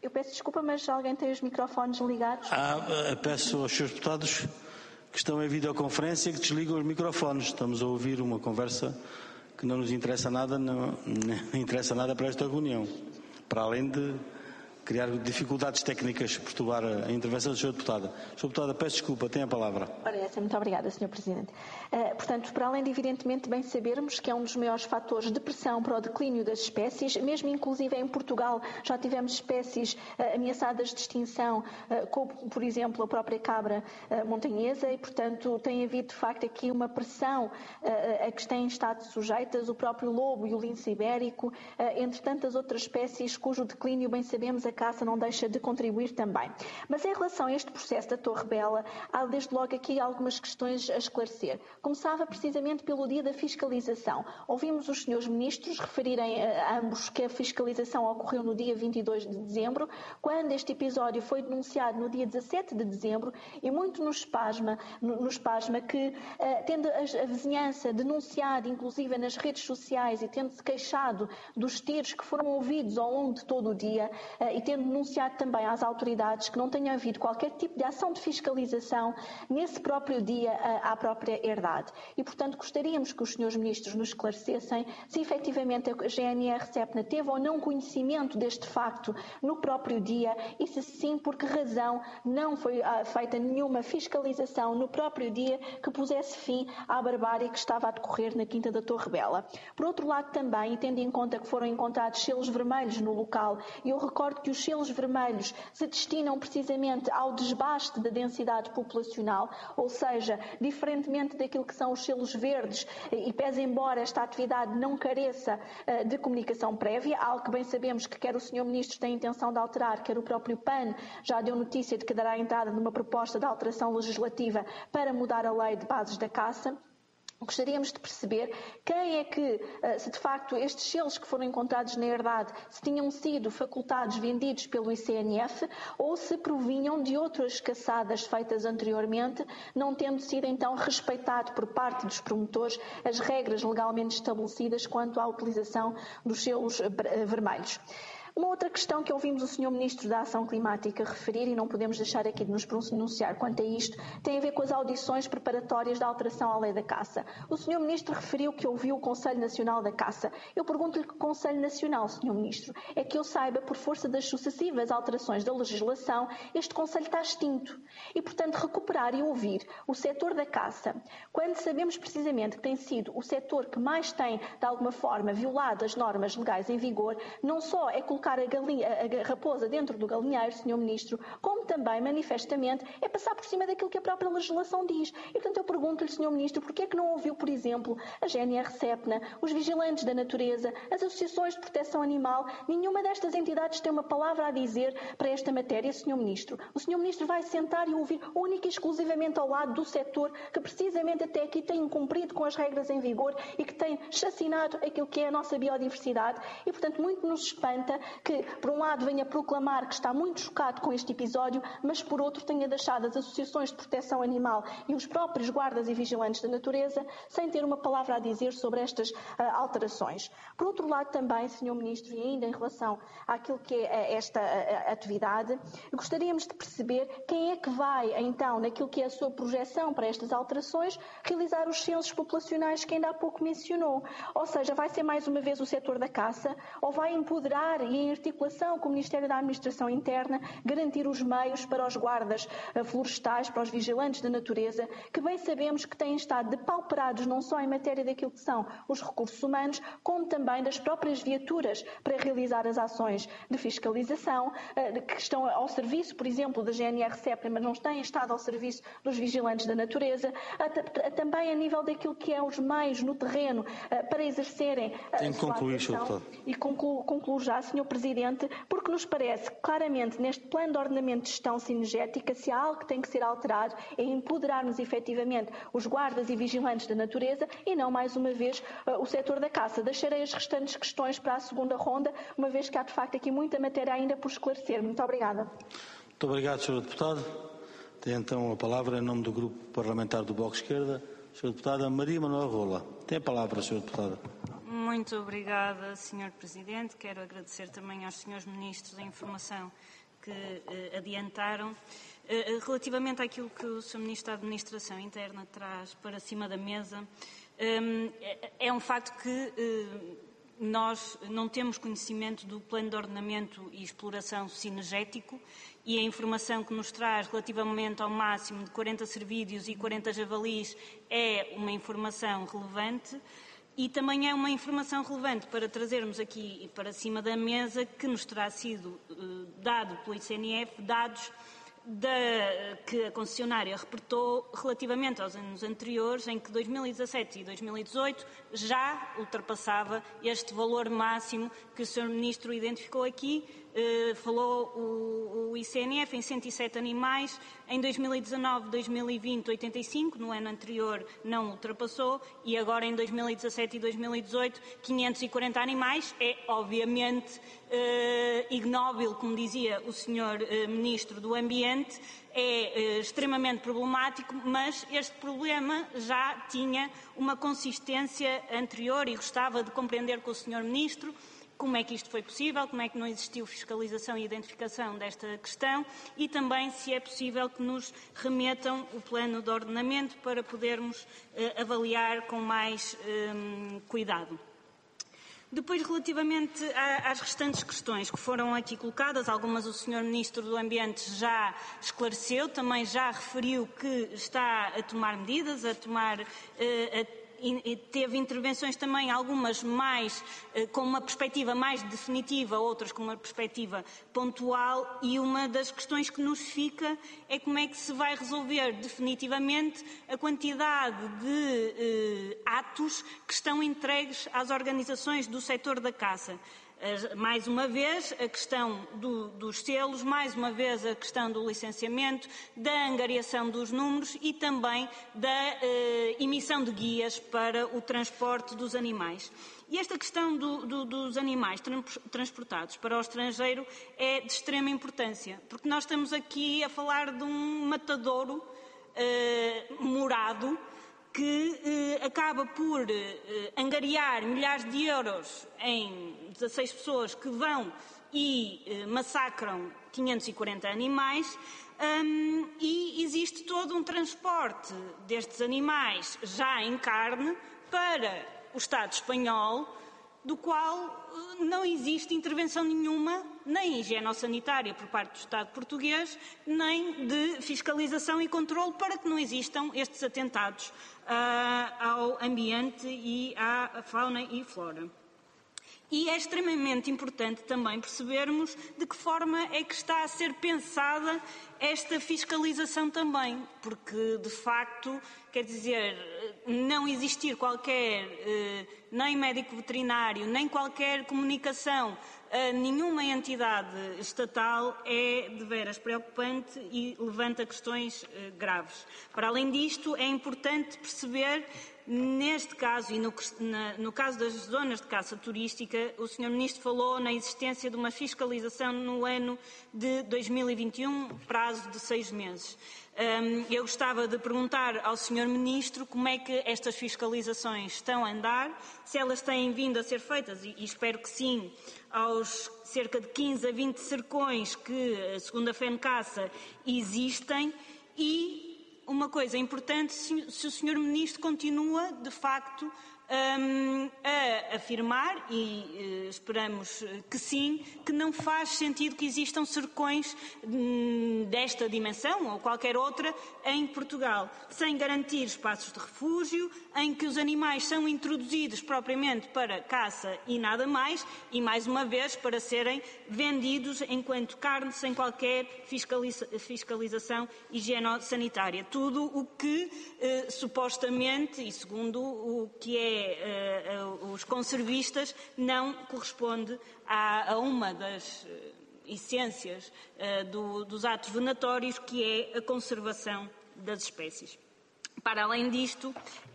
Eu peço desculpa, mas alguém tem os microfones ligados? Ah, peço aos senhores deputados que estão em videoconferência que desligam os microfones. Estamos a ouvir uma conversa que não nos interessa nada, não, não interessa nada para esta reunião, para além de criar dificuldades técnicas, perturbar a intervenção do senhor Deputada. senhor Deputada, peço desculpa, tem a palavra. Ora, essa, muito obrigada, senhor Presidente. Uh, portanto, para além de evidentemente bem sabermos que é um dos maiores fatores de pressão para o declínio das espécies, mesmo inclusive em Portugal já tivemos espécies uh, ameaçadas de extinção, uh, como por exemplo a própria cabra uh, montanhesa, e portanto tem havido de facto aqui uma pressão uh, a que têm estado sujeitas o próprio lobo e o lince ibérico, uh, entre tantas outras espécies cujo declínio, bem sabemos, a caça não deixa de contribuir também. Mas em relação a este processo da Torre Bela, há desde logo aqui algumas questões a esclarecer. Começava precisamente pelo dia da fiscalização. Ouvimos os senhores ministros referirem a ambos que a fiscalização ocorreu no dia vinte e dois de dezembro, quando este episódio foi denunciado no dia dezassete de dezembro, e muito nos pasma, nos pasma que, tendo a vizinhança denunciado, inclusive nas redes sociais, e tendo-se queixado dos tiros que foram ouvidos ao longo de todo o dia, e tendo denunciado também às autoridades que não tenha havido qualquer tipo de ação de fiscalização nesse próprio dia à própria herdade. E, portanto, gostaríamos que os senhores ministros nos esclarecessem se efetivamente a G N R SEPNA teve ou não conhecimento deste facto no próprio dia e, se sim, por que razão não foi feita nenhuma fiscalização no próprio dia que pusesse fim à barbárie que estava a decorrer na Quinta da Torre Bela. Por outro lado também, e tendo em conta que foram encontrados selos vermelhos no local, e eu recordo que os selos vermelhos se destinam precisamente ao desbaste da densidade populacional, ou seja, diferentemente daquilo que são os selos verdes, e pese embora esta atividade não careça uh, de comunicação prévia, algo que bem sabemos que quer o senhor Ministro tem intenção de alterar, quer o próprio P A N já deu notícia de que dará entrada numa proposta de alteração legislativa para mudar a lei de bases da caça. Gostaríamos de perceber quem é que, se de facto estes selos que foram encontrados na herdade, se tinham sido facultados, vendidos pelo I C N F, ou se provinham de outras caçadas feitas anteriormente, não tendo sido então respeitado por parte dos promotores as regras legalmente estabelecidas quanto à utilização dos selos vermelhos. Uma outra questão que ouvimos o senhor Ministro da Ação Climática referir, e não podemos deixar aqui de nos pronunciar quanto a isto, tem a ver com as audições preparatórias da alteração à lei da caça. O senhor Ministro referiu que ouviu o Conselho Nacional da Caça. Eu pergunto-lhe que Conselho Nacional, senhor Ministro, é que eu saiba, por força das sucessivas alterações da legislação, este Conselho está extinto. E, portanto, recuperar e ouvir o setor da caça, quando sabemos precisamente que tem sido o setor que mais tem, de alguma forma, violado as normas legais em vigor, não só é colocar a, galinha, a raposa dentro do galinheiro, senhor Ministro, como também, manifestamente, é passar por cima daquilo que a própria legislação diz. E, portanto, eu pergunto-lhe, senhor Ministro, porquê é que não ouviu, por exemplo, a G N R SEPNA, os vigilantes da natureza, as associações de proteção animal? Nenhuma destas entidades tem uma palavra a dizer para esta matéria, senhor Ministro. O senhor Ministro vai sentar e ouvir única e exclusivamente ao lado do setor que, precisamente até aqui, tem incumprido com as regras em vigor e que tem chacinado aquilo que é a nossa biodiversidade. E, portanto, muito nos espanta que, por um lado, venha proclamar que está muito chocado com este episódio, mas, por outro, tenha deixado as associações de proteção animal e os próprios guardas e vigilantes da natureza sem ter uma palavra a dizer sobre estas uh, alterações. Por outro lado, também, senhor Ministro, e ainda em relação àquilo que é esta uh, atividade, gostaríamos de perceber quem é que vai, então, naquilo que é a sua projeção para estas alterações, realizar os censos populacionais que ainda há pouco mencionou. Ou seja, vai ser mais uma vez o setor da caça, ou vai empoderar e em articulação com o Ministério da Administração Interna, garantir os meios para os guardas florestais, para os vigilantes da natureza, que bem sabemos que têm estado depauperados não só em matéria daquilo que são os recursos humanos, como também das próprias viaturas para realizar as ações de fiscalização, que estão ao serviço, por exemplo, da G N R SEPNA, mas não têm estado ao serviço dos vigilantes da natureza, também a nível daquilo que é os meios no terreno para exercerem Tem que concluir, senhor Deputado. E concluo, concluo já, senhor Presidente, porque nos parece claramente neste plano de ordenamento de gestão cinegética, se há algo que tem que ser alterado é empoderarmos efetivamente os guardas e vigilantes da natureza e não, mais uma vez, o setor da caça. Deixarei as restantes questões para a segunda ronda, uma vez que há de facto aqui muita matéria ainda por esclarecer. Muito obrigada. Muito obrigado, senhor Deputado. Tem então a palavra em nome do Grupo Parlamentar do Bloco de Esquerda, senhora Deputada Maria Manuel Rola. Tem a palavra, senhora Deputada. Muito obrigada, senhor Presidente. Quero agradecer também aos senhores Ministros a informação que eh, adiantaram. Eh, relativamente àquilo que o senhor Ministro da Administração Interna traz para cima da mesa, eh, é um facto que eh, nós não temos conhecimento do plano de ordenamento e exploração cinegético e a informação que nos traz relativamente ao máximo de quarenta cervídeos e quarenta javalis é uma informação relevante. E também é uma informação relevante para trazermos aqui para cima da mesa que nos terá sido uh, dado pelo I C N F dados da, que a concessionária reportou relativamente aos anos anteriores, em que dois mil e dezassete e dois mil e dezoito já ultrapassava este valor máximo que o senhor Ministro identificou aqui. Uh, falou o, o I C N F em cento e sete animais, em dois mil e dezanove, dois mil e vinte, oitenta e cinco, no ano anterior não ultrapassou e agora em dois mil e dezassete e dois mil e dezoito, quinhentos e quarenta animais. É obviamente uh, ignóbil, como dizia o senhor uh, Ministro do Ambiente, é uh, extremamente problemático, mas este problema já tinha uma consistência anterior e gostava de compreender com o senhor Ministro como é que isto foi possível, como é que não existiu fiscalização e identificação desta questão e também se é possível que nos remetam o plano de ordenamento para podermos eh, avaliar com mais eh, cuidado. Depois, relativamente às restantes questões que foram aqui colocadas, algumas o senhor Ministro do Ambiente já esclareceu, também já referiu que está a tomar medidas, a tomar eh, a E teve intervenções também, algumas mais com uma perspectiva mais definitiva, outras com uma perspectiva pontual, e uma das questões que nos fica é como é que se vai resolver definitivamente a quantidade de eh, atos que estão entregues às organizações do setor da caça. Mais uma vez, a questão do, dos selos, mais uma vez a questão do licenciamento, da angariação dos números e também da eh, emissão de guias para o transporte dos animais. E esta questão do, do, dos animais transportados para o estrangeiro é de extrema importância, porque nós estamos aqui a falar de um matadouro eh, morado, que eh, acaba por eh, angariar milhares de euros em dezasseis pessoas que vão e eh, massacram quinhentos e quarenta animais, um, e existe todo um transporte destes animais já em carne para o Estado espanhol, do qual não existe intervenção nenhuma, nem higienossanitária por parte do Estado português, nem de fiscalização e controle para que não existam estes atentados uh, ao ambiente e à fauna e flora. E é extremamente importante também percebermos de que forma é que está a ser pensada esta fiscalização também, porque, de facto, quer dizer, não existir qualquer, nem médico veterinário, nem qualquer comunicação a nenhuma entidade estatal é de veras preocupante e levanta questões graves. Para além disto, é importante perceber, neste caso e no, na, no caso das zonas de caça turística, o senhor Ministro falou na existência de uma fiscalização no ano de dois mil e vinte e um, prazo de seis meses. Um, eu gostava de perguntar ao senhor Ministro como é que estas fiscalizações estão a andar, se elas têm vindo a ser feitas, e, e espero que sim, aos cerca de quinze a vinte cercões que, segundo a FENCASA, existem, e uma coisa importante, se, se o senhor Ministro continua, de facto, Um, a afirmar, e uh, esperamos que sim, que não faz sentido que existam cercões um, desta dimensão ou qualquer outra em Portugal, sem garantir espaços de refúgio, em que os animais são introduzidos propriamente para caça e nada mais, e mais uma vez para serem vendidos enquanto carne sem qualquer fiscaliza fiscalização higieno-sanitária. Tudo o que uh, supostamente, e segundo o que é Uh, uh, os conservistas, não corresponde a, a uma das uh, essências uh, do, dos atos venatórios, que é a conservação das espécies. Para além disto,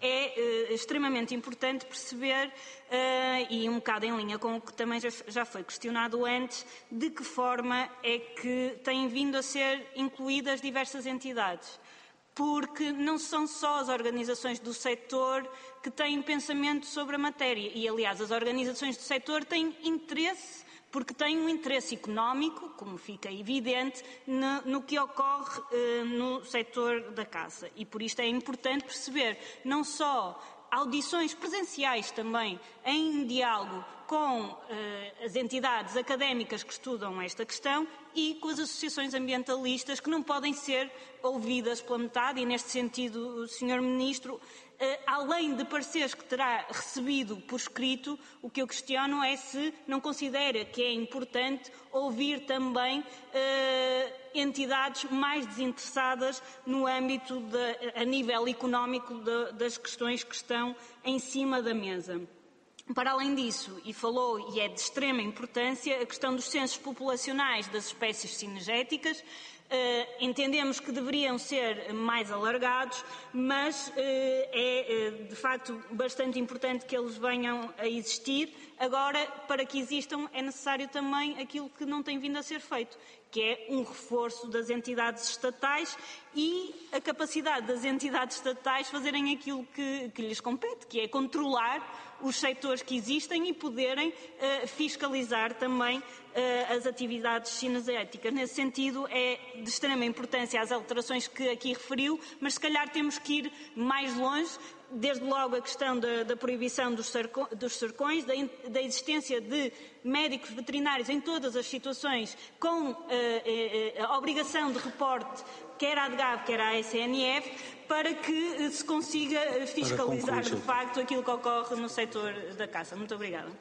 é uh, extremamente importante perceber, uh, e um bocado em linha com o que também já, já foi questionado antes, de que forma é que têm vindo a ser incluídas diversas entidades. porque não são só as organizações do setor que têm pensamento sobre a matéria. E, aliás, as organizações do setor têm interesse, porque têm um interesse económico, como fica evidente, no, no que ocorre eh, no setor da caça. E por isto é importante perceber não só audições presenciais também, em diálogo com eh, as entidades académicas que estudam esta questão e com as associações ambientalistas que não podem ser ouvidas pela metade, e neste sentido o senhor Ministro, eh, além de pareceres que terá recebido por escrito, o que eu questiono é se não considera que é importante ouvir também eh, entidades mais desinteressadas no âmbito, de, a nível económico, de, das questões que estão em cima da mesa. Para além disso, e falou, e é de extrema importância, a questão dos censos populacionais das espécies cinegéticas. Uh, entendemos que deveriam ser mais alargados, mas uh, é uh, de facto bastante importante que eles venham a existir. Agora, para que existam, é necessário também aquilo que não tem vindo a ser feito, que é um reforço das entidades estatais e a capacidade das entidades estatais fazerem aquilo que, que lhes compete, que é controlar os setores que existem e poderem uh, fiscalizar também uh, as atividades cinegéticas. Nesse sentido, é de extrema importância as alterações que aqui referiu, mas se calhar temos que ir mais longe, desde logo a questão da, da proibição dos, cerco, dos cercões, da, da existência de médicos veterinários em todas as situações, com uh, uh, a obrigação de reporte, quer à ADGAV, quer à S N F, para que se consiga fiscalizar de facto aquilo que ocorre no setor da caça. Muito obrigada.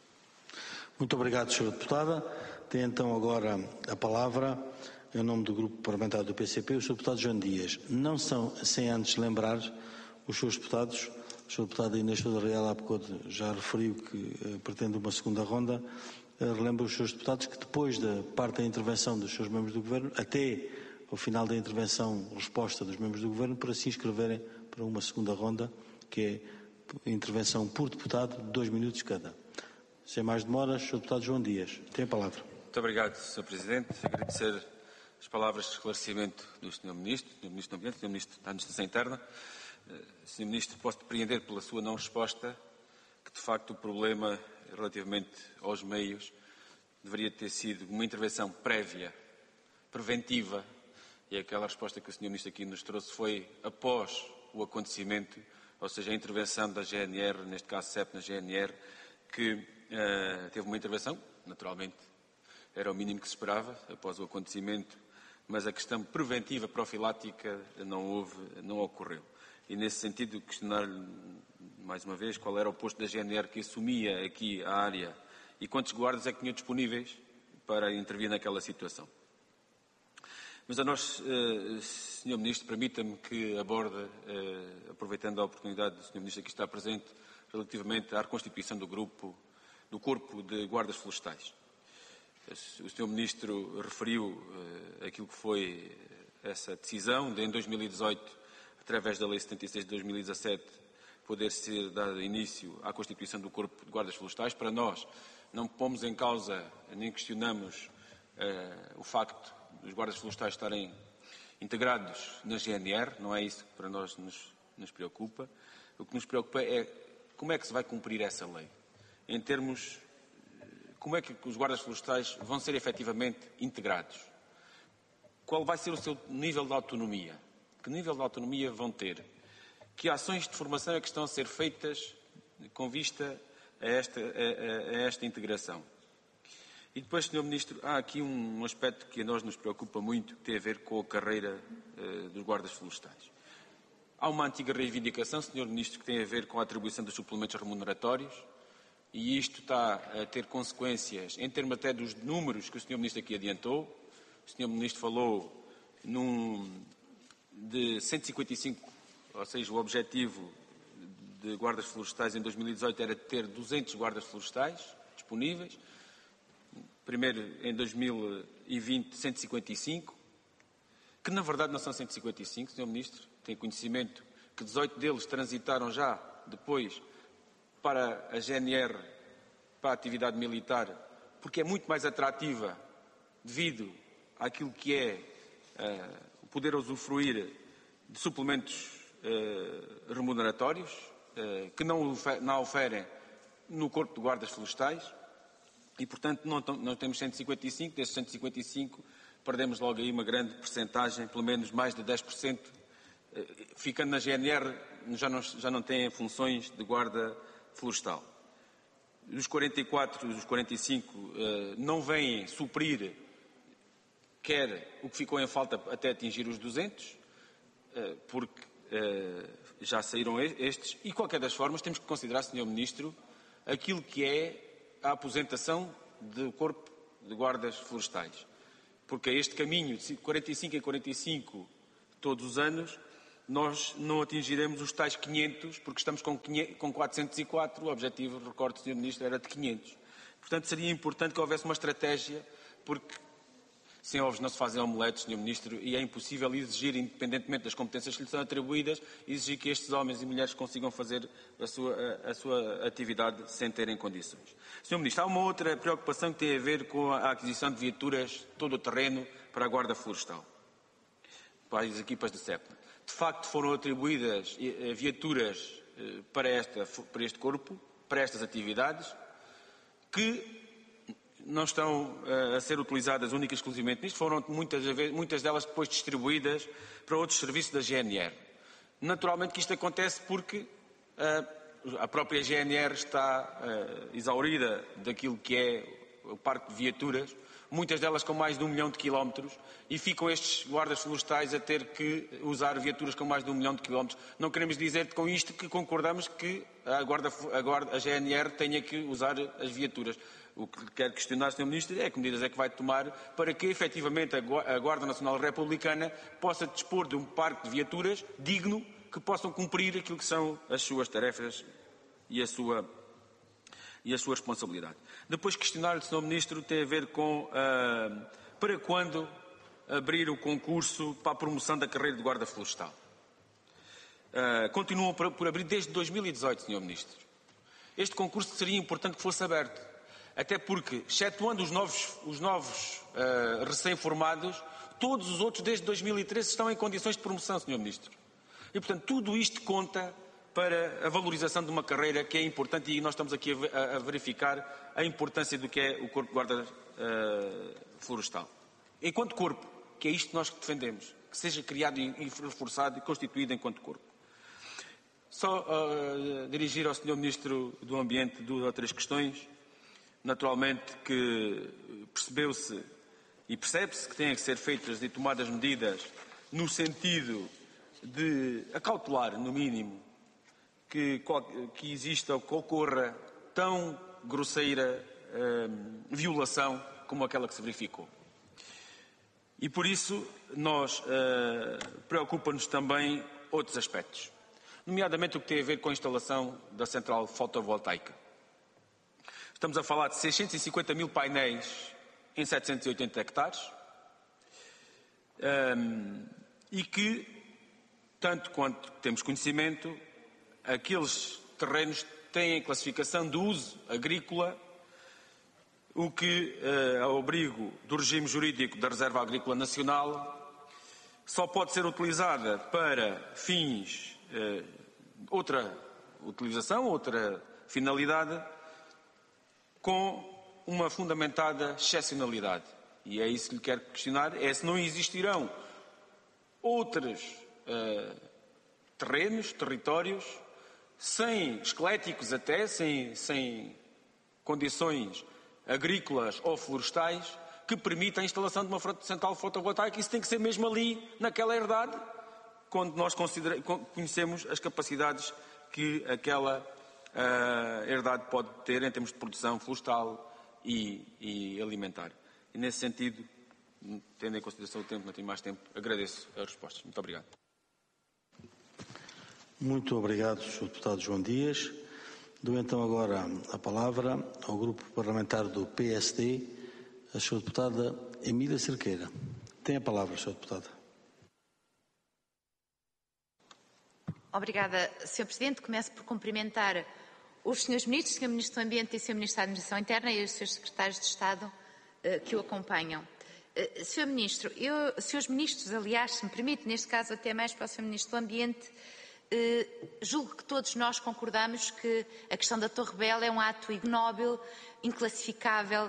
Muito obrigado, senhora Deputada. Tem então agora a palavra, em nome do Grupo Parlamentar do P C P, o senhor Deputado João Dias. Não são, sem antes lembrar os senhores deputados, o senhor Deputado Inês Sousa Real há pouco já referiu que eh, pretende uma segunda ronda. Eh, relembro os senhores deputados que depois da parte da intervenção dos seus membros do Governo, até ao final da intervenção, resposta dos membros do Governo, para se inscreverem para uma segunda ronda, que é intervenção por deputado, de dois minutos cada. Sem mais demoras, senhor Deputado João Dias, tem a palavra. Muito obrigado, senhor Presidente. Agradecer as palavras de esclarecimento do senhor Ministro, do Ministro do Ambiente, do senhor Ministro da Administração Interna. senhor Ministro, posso depreender pela sua não resposta que, de facto, o problema relativamente aos meios deveria ter sido uma intervenção prévia, preventiva. E aquela resposta que o senhor Ministro aqui nos trouxe foi após o acontecimento, ou seja, a intervenção da G N R, neste caso C E P na G N R, que uh, teve uma intervenção, naturalmente, era o mínimo que se esperava após o acontecimento, mas a questão preventiva, profilática, não houve, não ocorreu. E nesse sentido, questionar-lhe mais uma vez qual era o posto da G N R que assumia aqui a área e quantos guardas é que tinham disponíveis para intervir naquela situação. Mas a nós, uh, senhor Ministro, permita-me que aborde, uh, aproveitando a oportunidade do senhor Ministro aqui estar presente, relativamente à reconstituição do grupo, do Corpo de Guardas Florestais. O senhor Ministro referiu uh, aquilo que foi essa decisão de, em dois mil e dezoito, através da Lei setenta e seis de dois mil e dezassete, poder ser dado início à constituição do Corpo de Guardas Florestais. Para nós, não pomos em causa, nem questionamos uh, o facto os guardas florestais estarem integrados na G N R, não é isso que para nós nos, nos preocupa. O que nos preocupa é como é que se vai cumprir essa lei. Em termos, como é que os guardas florestais vão ser efetivamente integrados? Qual vai ser o seu nível de autonomia? Que nível de autonomia vão ter? Que ações de formação é que estão a ser feitas com vista a esta, a, a, a esta integração? E depois, senhor Ministro, há aqui um aspecto que a nós nos preocupa muito, que tem a ver com a carreira uh, dos guardas florestais. Há uma antiga reivindicação, senhor Ministro, que tem a ver com a atribuição dos suplementos remuneratórios, e isto está a ter consequências, em termos até dos números que o senhor Ministro aqui adiantou. O senhor Ministro falou num, de cento e cinquenta e cinco, ou seja, o objetivo de guardas florestais em dois mil e dezoito era ter duzentos guardas florestais disponíveis. Primeiro, em dois mil e vinte, cento e cinquenta e cinco, que na verdade não são cento e cinquenta e cinco, senhor Ministro. Tem conhecimento que dezoito deles transitaram já depois para a G N R, para a atividade militar, porque é muito mais atrativa devido àquilo que é uh, o poder usufruir de suplementos uh, remuneratórios uh, que não, não oferem no Corpo de Guardas Florestais e, portanto, não, não temos cento e cinquenta e cinco, desses cento e cinquenta e cinco perdemos logo aí uma grande percentagem, pelo menos mais de dez por cento, uh, ficando na G N R, já não, já não têm funções de guarda florestal. Os quarenta e quatro, os quarenta e cinco uh, não vêm suprir quer o que ficou em falta até atingir os duzentos, uh, porque uh, já saíram estes, e, de qualquer das formas, temos que considerar, senhor Ministro, aquilo que é a aposentação do Corpo de Guardas Florestais. Porque a este caminho de quarenta e cinco em quarenta e cinco todos os anos, nós não atingiremos os tais quinhentos, porque estamos com, quinhentos, com quatrocentos e quatro, o objetivo, recordo, senhor Ministro, era de quinhentos. Portanto, seria importante que houvesse uma estratégia, porque sem ovos não se fazem omeletes, senhor Ministro, e é impossível exigir, independentemente das competências que lhes são atribuídas, exigir que estes homens e mulheres consigam fazer a sua, a, a sua atividade sem terem condições. senhor Ministro, há uma outra preocupação que tem a ver com a aquisição de viaturas todo o terreno para a Guarda Florestal, para as equipas de SEPNA. De facto, foram atribuídas viaturas para, esta, para este corpo, para estas atividades, que não estão a ser utilizadas única e exclusivamente nisto, foram muitas, muitas delas depois distribuídas para outros serviços da G N R. Naturalmente que isto acontece porque a própria G N R está exaurida daquilo que é o parque de viaturas, muitas delas com mais de um milhão de quilómetros, e ficam estes guardas florestais a ter que usar viaturas com mais de um milhão de quilómetros. Não queremos dizer com isto que concordamos que a, guarda, a, guarda, a G N R tenha que usar as viaturas. O que quero questionar, senhor Ministro, é que medidas é que vai tomar para que, efetivamente, a Guarda Nacional Republicana possa dispor de um parque de viaturas digno, que possam cumprir aquilo que são as suas tarefas e a sua, e a sua responsabilidade. Depois, questionar-lhe, senhor Ministro, tem a ver com uh, para quando abrir o concurso para a promoção da carreira de Guarda Florestal. Uh, continuam por, por abrir desde dois mil e dezoito, senhor Ministro. Este concurso seria importante que fosse aberto. Até porque, excetuando os novos, os novos uh, recém-formados, todos os outros desde dois mil e treze estão em condições de promoção, senhor Ministro. E, portanto, tudo isto conta para a valorização de uma carreira que é importante, e nós estamos aqui a, a verificar a importância do que é o Corpo de Guarda uh, Florestal. Enquanto corpo, que é isto que nós defendemos, que seja criado e, e reforçado e constituído enquanto corpo. Só uh, dirigir ao senhor Ministro do Ambiente duas ou três questões. Naturalmente que percebeu-se e percebe-se que têm que ser feitas e tomadas medidas no sentido de acautelar, no mínimo, que, que exista ou que ocorra tão grosseira hum, violação como aquela que se verificou. E por isso nós uh, preocupa-nos também outros aspectos, nomeadamente o que tem a ver com a instalação da central fotovoltaica. Estamos a falar de seiscentos e cinquenta mil painéis em setecentos e oitenta hectares um, e que, tanto quanto temos conhecimento, aqueles terrenos têm classificação de uso agrícola, o que, uh, ao abrigo do regime jurídico da Reserva Agrícola Nacional, só pode ser utilizada para fins, uh, outra utilização, outra finalidade, com uma fundamentada excepcionalidade. E é isso que lhe quero questionar, é se não existirão outros uh, terrenos, territórios, sem esqueléticos até, sem, sem condições agrícolas ou florestais, que permitam a instalação de uma central fotovoltaica. Isso tem que ser mesmo ali, naquela herdade, quando nós conhecemos as capacidades que aquela a herdade pode ter em termos de produção florestal e, e alimentar. E nesse sentido, tendo em consideração o tempo, não tenho mais tempo, agradeço as respostas. Muito obrigado. Muito obrigado, senhor Deputado João Dias. Dou então agora a palavra ao Grupo Parlamentar do P S D, a senhora Deputada Emília Cerqueira. Tem a palavra, senhora Deputada. Obrigada, senhor Presidente. Começo por cumprimentar os senhores Ministros, senhor Ministro do Ambiente e senhor Ministro da Administração Interna e os seus Secretários de Estado eh, que o acompanham. Uh, senhor Ministro, eu, senhores Ministros, aliás, se me permite, neste caso até mais para o senhor Ministro do Ambiente, uh, julgo que todos nós concordamos que a questão da Torre Bela é um ato ignóbil, inclassificável,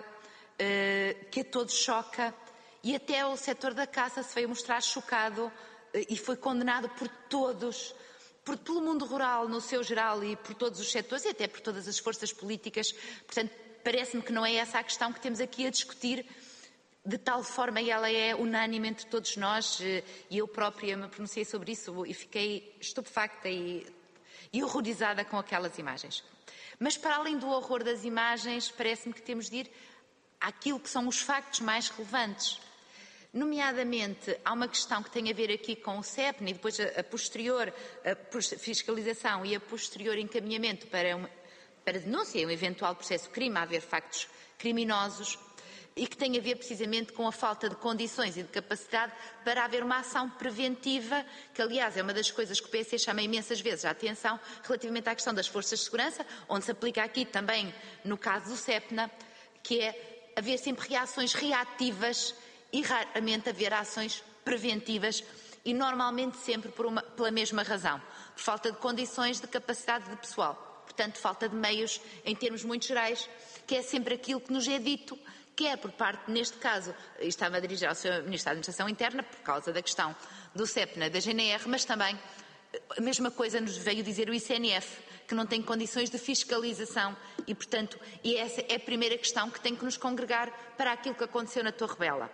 uh, que a todos choca, e até o setor da caça se veio mostrar chocado uh, e foi condenado por todos, por, pelo mundo rural no seu geral e por todos os setores e até por todas as forças políticas. Portanto, parece-me que não é essa a questão que temos aqui a discutir, de tal forma e ela é unânime entre todos nós, e eu própria me pronunciei sobre isso e fiquei estupefacta e, e horrorizada com aquelas imagens. Mas para além do horror das imagens, parece-me que temos de ir àquilo que são os factos mais relevantes. Nomeadamente, há uma questão que tem a ver aqui com o CEPNA e depois a, a posterior a fiscalização e a posterior encaminhamento para, uma, para denúncia e um eventual processo de crime, a haver factos criminosos, e que tem a ver precisamente com a falta de condições e de capacidade para haver uma ação preventiva, que aliás é uma das coisas que o P S chama imensas vezes a atenção relativamente à questão das forças de segurança, onde se aplica aqui também no caso do CEPNA, que é haver sempre reações reativas e raramente haver ações preventivas e normalmente sempre por uma, pela mesma razão, por falta de condições de capacidade de pessoal, portanto falta de meios em termos muito gerais, que é sempre aquilo que nos é dito, quer por parte, neste caso, e estava a dirigir ao senhor Ministro da Administração Interna por causa da questão do CEPNA, da G N R, mas também a mesma coisa nos veio dizer o I C N F, que não tem condições de fiscalização e, portanto, e essa é a primeira questão que tem que nos congregar para aquilo que aconteceu na Torre Bela.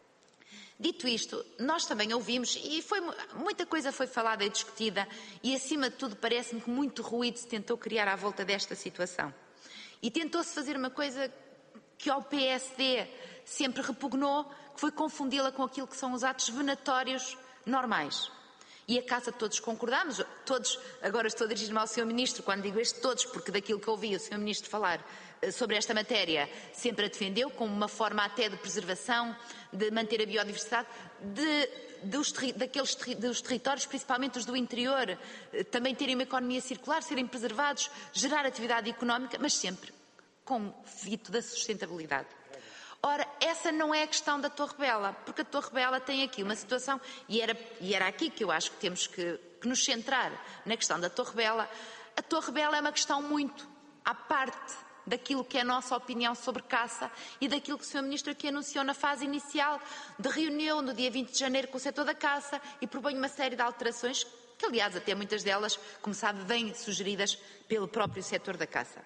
Dito isto, nós também ouvimos, e foi, muita coisa foi falada e discutida, e acima de tudo parece-me que muito ruído se tentou criar à volta desta situação. E tentou-se fazer uma coisa que ao P S D sempre repugnou, que foi confundi-la com aquilo que são os atos venatórios normais. E a casa todos concordamos, todos, agora estou a dirigir-me ao senhor Ministro, quando digo este todos, porque daquilo que ouvi o senhor Ministro falar sobre esta matéria, sempre a defendeu como uma forma até de preservação, de manter a biodiversidade, de, dos, daqueles, dos territórios, principalmente os do interior, também terem uma economia circular, serem preservados, gerar atividade económica, mas sempre com o fito da sustentabilidade. Ora, essa não é a questão da Torre Bela, porque a Torre Bela tem aqui uma situação, e era, e era aqui que eu acho que temos que, que nos centrar na questão da Torre Bela. A Torre Bela é uma questão muito à parte daquilo que é a nossa opinião sobre caça e daquilo que o senhor Ministro aqui anunciou na fase inicial de reunião no dia vinte de janeiro com o setor da caça e propõe uma série de alterações, que aliás até muitas delas, como sabe, vêm sugeridas pelo próprio setor da caça.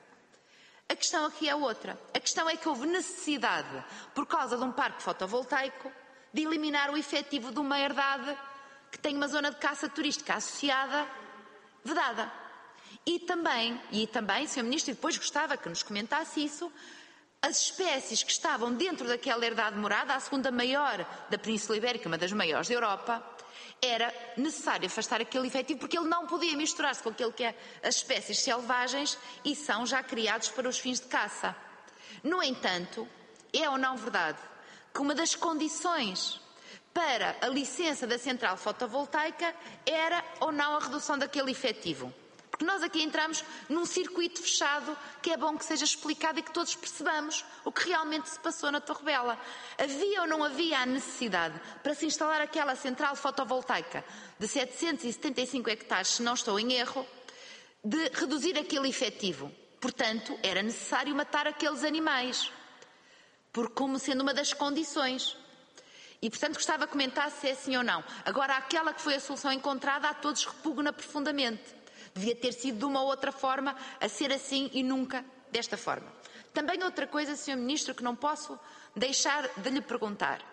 A questão aqui é outra. A questão é que houve necessidade, por causa de um parque fotovoltaico, de eliminar o efetivo de uma herdade que tem uma zona de caça turística associada, vedada. E também, e também, senhor Ministro, e depois gostava que nos comentasse isso, as espécies que estavam dentro daquela herdade morada, a segunda maior da Península Ibérica, uma das maiores da Europa, era necessário afastar aquele efetivo porque ele não podia misturar-se com aquilo que é as espécies selvagens e são já criados para os fins de caça. No entanto, é ou não verdade que uma das condições para a licença da central fotovoltaica era ou não a redução daquele efetivo? Porque nós aqui entramos num circuito fechado que é bom que seja explicado e que todos percebamos o que realmente se passou na Torre Bela. Havia ou não havia a necessidade para se instalar aquela central fotovoltaica de setecentos e setenta e cinco hectares, se não estou em erro, de reduzir aquele efetivo? Portanto, era necessário matar aqueles animais, por como sendo uma das condições. E, portanto, gostava de comentar se é sim ou não. Agora, aquela que foi a solução encontrada, a todos repugna profundamente. Devia ter sido de uma outra forma, a ser assim e nunca desta forma. Também outra coisa, senhor Ministro, que não posso deixar de lhe perguntar.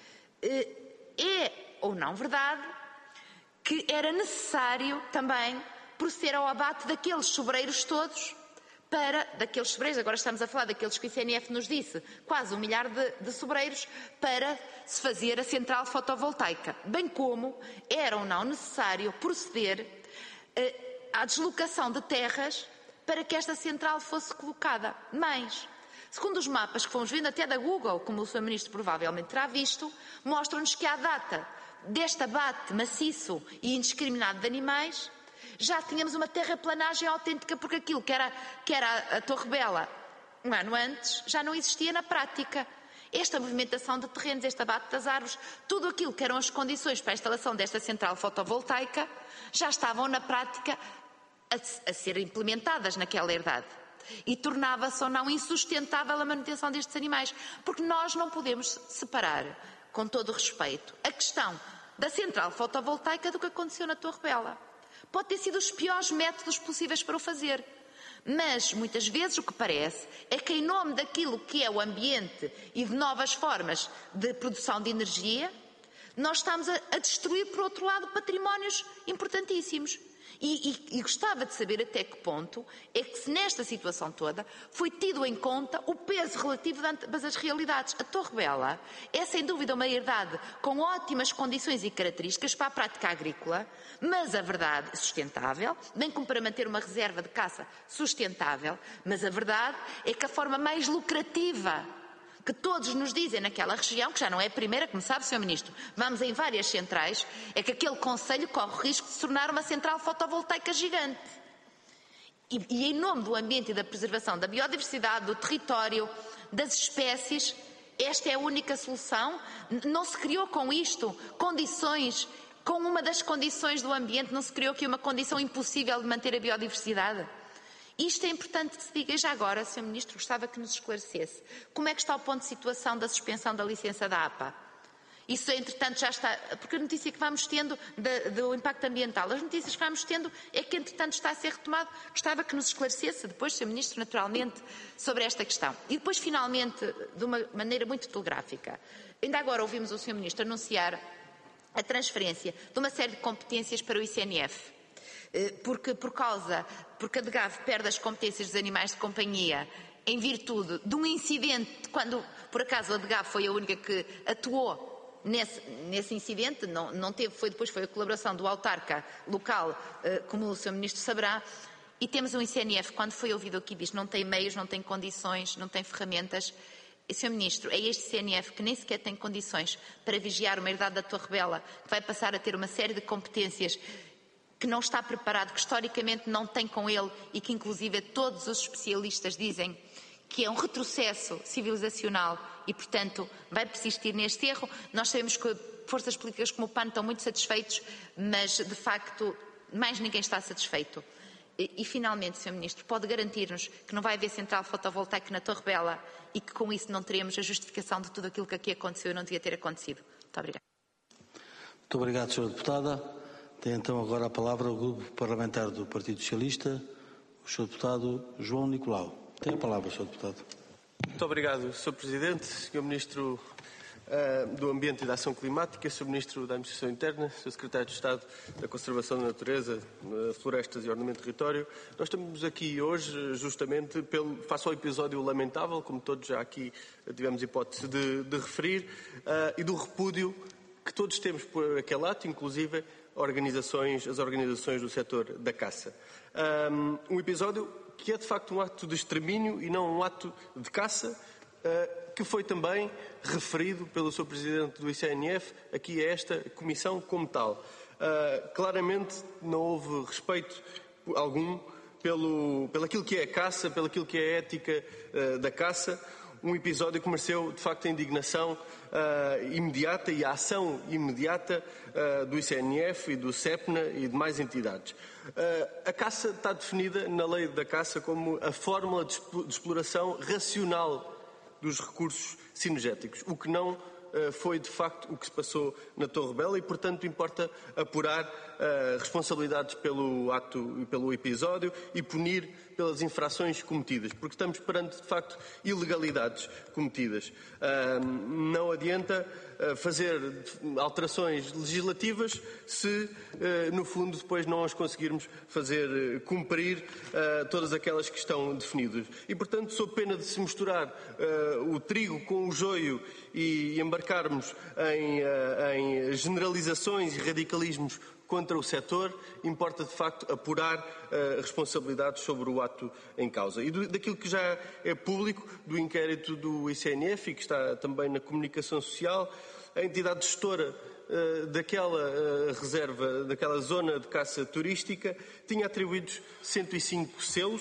É ou não verdade que era necessário também proceder ao abate daqueles sobreiros todos, para, daqueles sobreiros, agora estamos a falar daqueles que o I C N F nos disse, quase um milhar de, de sobreiros, para se fazer a central fotovoltaica, bem como era ou não necessário proceder eh, à deslocação de terras para que esta central fosse colocada. Mas, segundo os mapas que fomos vendo até da Google, como o senhor Ministro provavelmente terá visto, mostram-nos que à data deste abate maciço e indiscriminado de animais, já tínhamos uma terraplanagem autêntica, porque aquilo que era, que era a Torre Bela um ano antes já não existia na prática. Esta movimentação de terrenos, este abate das árvores, tudo aquilo que eram as condições para a instalação desta central fotovoltaica, já estavam na prática a, a ser implementadas naquela herdade. E tornava-se ou não insustentável a manutenção destes animais, porque nós não podemos separar, com todo o respeito, a questão da central fotovoltaica do que aconteceu na Torre Bela. Pode ter sido os piores métodos possíveis para o fazer, mas muitas vezes o que parece é que em nome daquilo que é o ambiente e de novas formas de produção de energia, nós estamos a, a destruir, por outro lado, patrimónios importantíssimos. E, e, e gostava de saber até que ponto é que, se nesta situação toda foi tido em conta o peso relativo de ambas as realidades. A Torre Bela é sem dúvida uma herdade com ótimas condições e características para a prática agrícola, mas a verdade sustentável, bem como para manter uma reserva de caça sustentável, mas a verdade é que a forma mais lucrativa que todos nos dizem naquela região, que já não é a primeira, como sabe, senhor Ministro, vamos em várias centrais, é que aquele concelho corre o risco de se tornar uma central fotovoltaica gigante. E, e em nome do ambiente e da preservação da biodiversidade, do território, das espécies, esta é a única solução. Não se criou com isto condições, com uma das condições do ambiente, não se criou aqui uma condição impossível de manter a biodiversidade. Isto é importante que se diga. E já agora, senhor Ministro, gostava que nos esclarecesse como é que está o ponto de situação da suspensão da licença da A P A. Isso, entretanto, já está, porque a notícia que vamos tendo de, do impacto ambiental, as notícias que vamos tendo é que, entretanto, está a ser retomado. Gostava que nos esclarecesse depois, senhor Ministro, naturalmente, sobre esta questão. E depois, finalmente, de uma maneira muito telegráfica, ainda agora ouvimos o senhor Ministro anunciar a transferência de uma série de competências para o I C N F. Porque, por causa, porque a DGAV perde as competências dos animais de companhia em virtude de um incidente, quando por acaso a DGAV foi a única que atuou nesse, nesse incidente, não, não teve, foi depois foi a colaboração do autarca local, como o senhor Ministro saberá, e temos um I C N F, quando foi ouvido aqui, diz não tem meios, não tem condições, não tem ferramentas. E, senhor Ministro, é este I C N F que nem sequer tem condições para vigiar uma herdade da Torre Bela, que vai passar a ter uma série de competências que não está preparado, que historicamente não tem com ele e que inclusive todos os especialistas dizem que é um retrocesso civilizacional e, portanto, vai persistir neste erro. Nós sabemos que forças políticas como o P A N estão muito satisfeitos, mas, de facto, mais ninguém está satisfeito. E, e finalmente, senhor Ministro, pode garantir-nos que não vai haver central fotovoltaica na Torre Bela e que com isso não teremos a justificação de tudo aquilo que aqui aconteceu e não devia ter acontecido? Muito obrigada. Muito obrigado, senhora Deputada. Tem então agora a palavra o Grupo Parlamentar do Partido Socialista, o senhor Deputado João Nicolau. Tem a palavra, senhor Deputado. Muito obrigado, senhor Presidente, senhor Ministro uh, do Ambiente e da Ação Climática, senhor Ministro da Administração Interna, senhor Secretário de Estado da Conservação da Natureza, uh, Florestas e Ordenamento do Território. Nós estamos aqui hoje justamente pelo, face ao episódio lamentável, como todos já aqui tivemos hipótese de, de referir, uh, e do repúdio que todos temos por aquele ato, inclusive organizações, as organizações do setor da caça. Um episódio que é de facto um ato de extermínio e não um ato de caça, uh, que foi também referido pelo seu Presidente do I C N F aqui a esta Comissão como tal. Uh, claramente não houve respeito algum pelo, pelo aquilo que é a caça, pelo aquilo que é a ética uh, da caça. Um episódio que mereceu, de facto, a indignação uh, imediata e a ação imediata uh, do I C N F e do SEPNA e de mais entidades. Uh, a caça está definida na lei da caça como a fórmula de exploração racional dos recursos cinegéticos, o que não uh, foi, de facto, o que se passou na Torre Bela e, portanto, importa apurar uh, responsabilidades pelo ato e pelo episódio e punir pelas infrações cometidas, porque estamos perante, de facto, ilegalidades cometidas. Uh, não adianta uh, fazer alterações legislativas se, uh, no fundo, depois não as conseguirmos fazer uh, cumprir uh, todas aquelas que estão definidas. E, portanto, sob pena de se misturar uh, o trigo com o joio e embarcarmos em, uh, em generalizações e radicalismos contra o setor, importa de facto apurar uh, responsabilidades sobre o ato em causa. E do, daquilo que já é público, do inquérito do I C N F e que está também na comunicação social, a entidade gestora uh, daquela uh, reserva, daquela zona de caça turística, tinha atribuídos cento e cinco selos,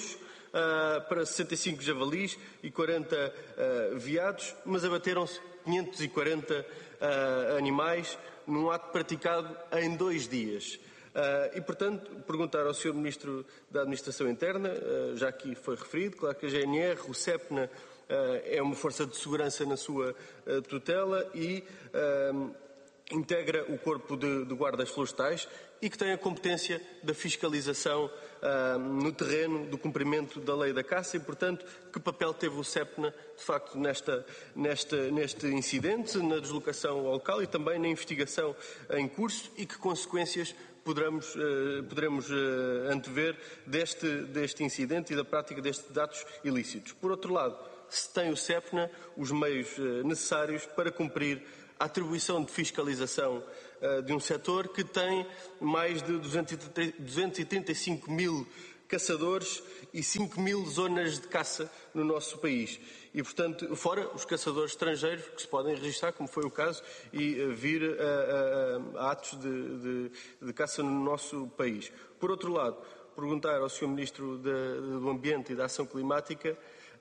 uh, para sessenta e cinco javalis e quarenta uh, veados, mas abateram-se quinhentos e quarenta uh, animais num ato praticado em dois dias. Uh, e, portanto, perguntar ao senhor Ministro da Administração Interna, uh, já aqui foi referido, claro que a G N R, o SEPNA, uh, é uma força de segurança na sua uh, tutela e uh, integra o Corpo de, de Guardas Florestais e que tem a competência da fiscalização uh, no terreno do cumprimento da lei da caça e, portanto, que papel teve o SEPNA, de facto, nesta, nesta, neste incidente, na deslocação ao local e também na investigação em curso e que consequências poderemos, uh, poderemos uh, antever deste, deste incidente e da prática destes atos ilícitos. Por outro lado, se tem o SEPNA os meios uh, necessários para cumprir a atribuição de fiscalização uh, de um setor que tem mais de duzentos e trinta e cinco mil caçadores e cinco mil zonas de caça no nosso país. E, portanto, fora os caçadores estrangeiros que se podem registrar, como foi o caso, e uh, vir a, a, a atos de, de, de caça no nosso país. Por outro lado, perguntar ao senhor Ministro de, do Ambiente e da Ação Climática,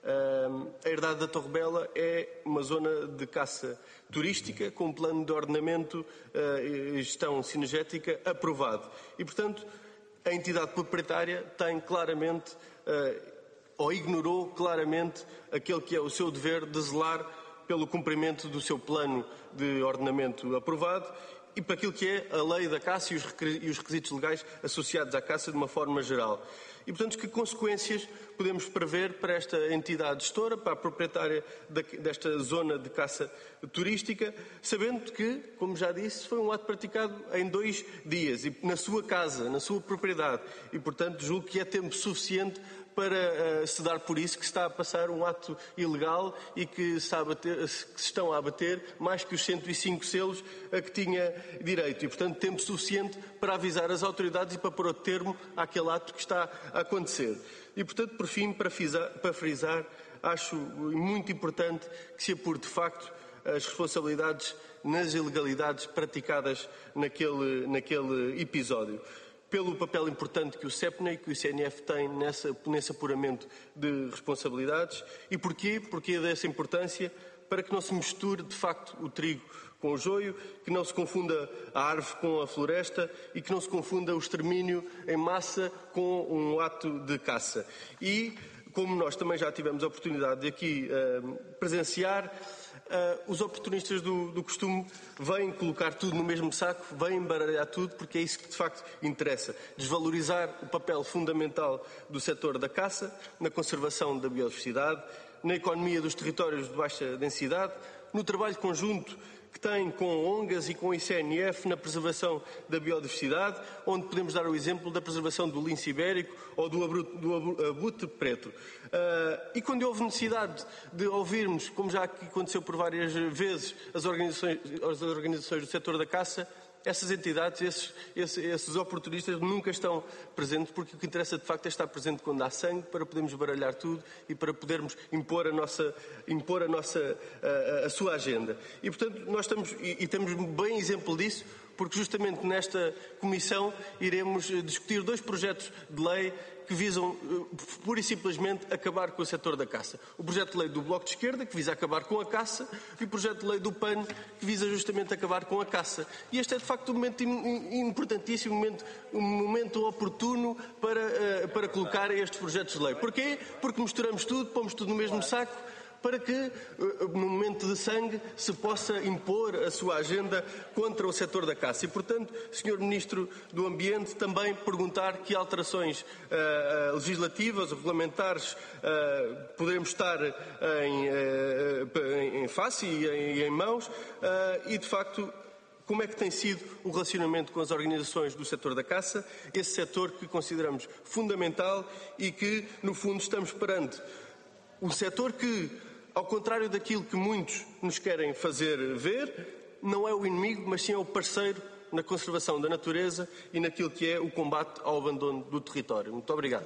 uh, a Herdade da Torrebela é uma zona de caça turística com um plano de ordenamento uh, e gestão sinergética aprovado. E, portanto, a entidade proprietária tem claramente, uh, ou ignorou claramente, aquele que é o seu dever de zelar pelo cumprimento do seu plano de ordenamento aprovado e para aquilo que é a lei da caça e os requisitos legais associados à caça de uma forma geral. E, portanto, que consequências podemos prever para esta entidade gestora, para a proprietária desta zona de caça turística, sabendo que, como já disse, foi um ato praticado em dois dias, e na sua casa, na sua propriedade, e, portanto, julgo que é tempo suficiente para uh, se dar por isso que se está a passar um ato ilegal e que se, a abater, que se estão a abater mais que os cento e cinco selos a que tinha direito. E, portanto, tempo suficiente para avisar as autoridades e para pôr o termo àquele ato que está a acontecer. E, portanto, por fim, para frisar, para frisar acho muito importante que se apure, de facto, as responsabilidades nas ilegalidades praticadas naquele, naquele episódio. Pelo papel importante que o SEPNA e que o I C N F têm nessa, nesse apuramento de responsabilidades. E porquê? Porquê dessa importância? Para que não se misture, de facto, o trigo com o joio, que não se confunda a árvore com a floresta e que não se confunda o extermínio em massa com um ato de caça. E, como nós também já tivemos a oportunidade de aqui uh, presenciar, Uh, os oportunistas do, do costume vêm colocar tudo no mesmo saco, vêm embaralhar tudo, porque é isso que de facto interessa. Desvalorizar o papel fundamental do setor da caça, na conservação da biodiversidade, na economia dos territórios de baixa densidade, no trabalho conjunto que tem com ONGAs e com o I C N F na preservação da biodiversidade, onde podemos dar o exemplo da preservação do lince ibérico ou do, abru, do abutre preto. Uh, e quando houve necessidade de ouvirmos, como já aqui aconteceu por várias vezes, as organizações, as organizações do setor da caça, essas entidades, esses, esses, esses oportunistas nunca estão presentes, porque o que interessa de facto é estar presente quando há sangue, para podermos baralhar tudo e para podermos impor a nossa, impor a, nossa, a, a sua agenda. E, portanto, nós estamos, e, e temos bem exemplo disso, porque justamente nesta comissão iremos discutir dois projetos de lei que visam, pura e simplesmente, acabar com o setor da caça. O projeto de lei do Bloco de Esquerda, que visa acabar com a caça, e o projeto de lei do P A N, que visa justamente acabar com a caça. E este é, de facto, um momento importantíssimo, um momento, um momento oportuno para, para colocar estes projetos de lei. Porquê? Porque misturamos tudo, pomos tudo no mesmo saco, para que, no momento de sangue, se possa impor a sua agenda contra o setor da caça. E, portanto, senhor Ministro do Ambiente, também perguntar que alterações uh, legislativas ou regulamentares uh, poderemos estar em, uh, em face e em, em mãos uh, e, de facto, como é que tem sido o relacionamento com as organizações do setor da caça, esse setor que consideramos fundamental e que, no fundo, estamos perante um setor que, ao contrário daquilo que muitos nos querem fazer ver, não é o inimigo, mas sim é o parceiro na conservação da natureza e naquilo que é o combate ao abandono do território. Muito obrigado.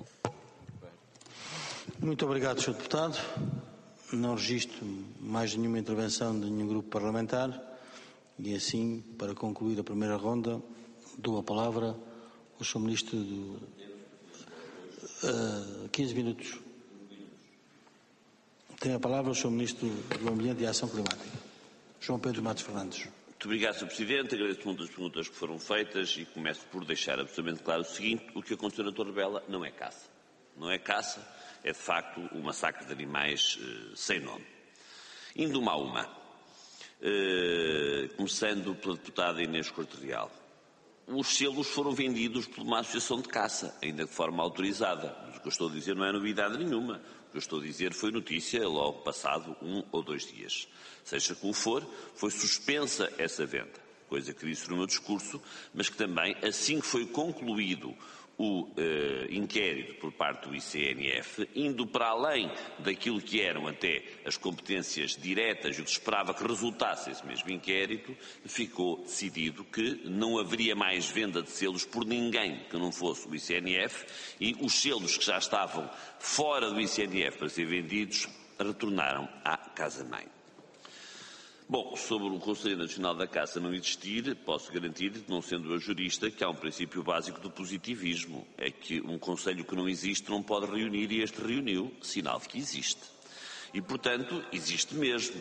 Muito obrigado, senhor Deputado. Não registro mais nenhuma intervenção de nenhum grupo parlamentar e, assim, para concluir a primeira ronda, dou a palavra ao senhor Ministro do... Uh, quinze minutos. Tem a palavra o senhor Ministro do Ambiente e Ação Climática, João Pedro Matos Fernandes. Muito obrigado, senhor Presidente. Agradeço muito as perguntas que foram feitas e começo por deixar absolutamente claro o seguinte: o que aconteceu na Torre Bela não é caça. Não é caça, é de facto um massacre de animais eh, sem nome. Indo uma a uma, eh, começando pela deputada Inês Corte Real. Os selos foram vendidos por uma associação de caça, ainda de forma autorizada. Mas o que eu estou a dizer não é novidade nenhuma. O que eu estou a dizer foi notícia logo passado um ou dois dias. Seja como for, foi suspensa essa venda, coisa que disse no meu discurso, mas que também, assim que foi concluído o eh, inquérito por parte do I C N F, indo para além daquilo que eram até as competências diretas e o que se esperava que resultasse esse mesmo inquérito, ficou decidido que não haveria mais venda de selos por ninguém que não fosse o I C N F e os selos que já estavam fora do I C N F para ser vendidos retornaram à casa-mãe. Bom, sobre o Conselho Nacional da Caça não existir, posso garantir, não sendo eu jurista, que há um princípio básico do positivismo. É que um Conselho que não existe não pode reunir e este reuniu, sinal de que existe. E, portanto, existe mesmo.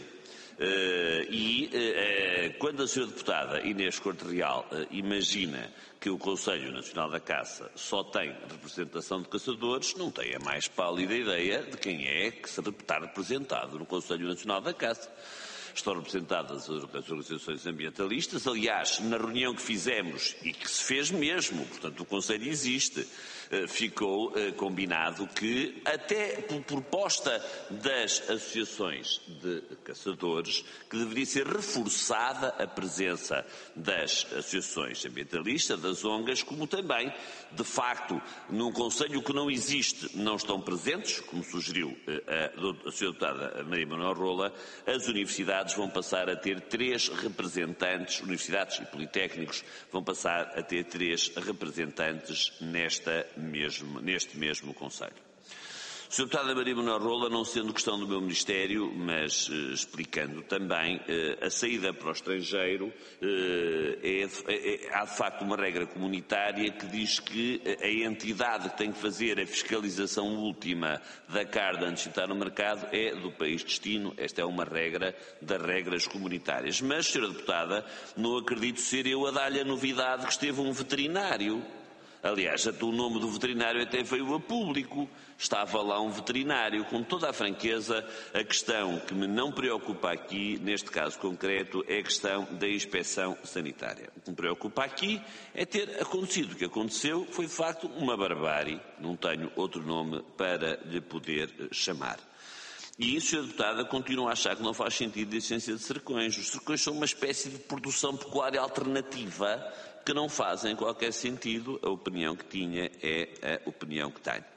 Uh, e uh, quando a senhora deputada Inês Corte Real uh, imagina que o Conselho Nacional da Caça só tem representação de caçadores, não tem a mais pálida ideia de quem é que se está representado no Conselho Nacional da Caça. Estão representadas as organizações ambientalistas. Aliás, na reunião que fizemos, e que se fez mesmo, portanto o Conselho existe, ficou combinado que, até por proposta das associações de caçadores, que deveria ser reforçada a presença das associações ambientalistas, das O N Gas, como também, de facto, num Conselho que não existe, não estão presentes, como sugeriu a, a senhora deputada Maria Manuel Rola, as universidades vão passar a ter três representantes, universidades e politécnicos vão passar a ter três representantes nesta mesmo, neste mesmo Conselho. senhora Deputada Maria Manuel Rola, não sendo questão do meu Ministério, mas eh, explicando também, eh, a saída para o estrangeiro eh, é, é, há de facto uma regra comunitária que diz que a entidade que tem que fazer a fiscalização última da carne antes de estar no mercado é do país de destino. Esta é uma regra das regras comunitárias. Mas, senhora Deputada, não acredito ser eu a dar-lhe a novidade que esteve um veterinário. Aliás, até o nome do veterinário até veio a público. Estava lá um veterinário. Com toda a franqueza, a questão que me não preocupa aqui, neste caso concreto, é a questão da inspeção sanitária. O que me preocupa aqui é ter acontecido. O que aconteceu foi, de facto, uma barbárie. Não tenho outro nome para lhe poder chamar. E isso, senhora Deputada, continua a achar que não faz sentido a existência de cercões. Os cercões são uma espécie de produção pecuária alternativa que não fazem qualquer sentido. A opinião que tinha é a opinião que tenho.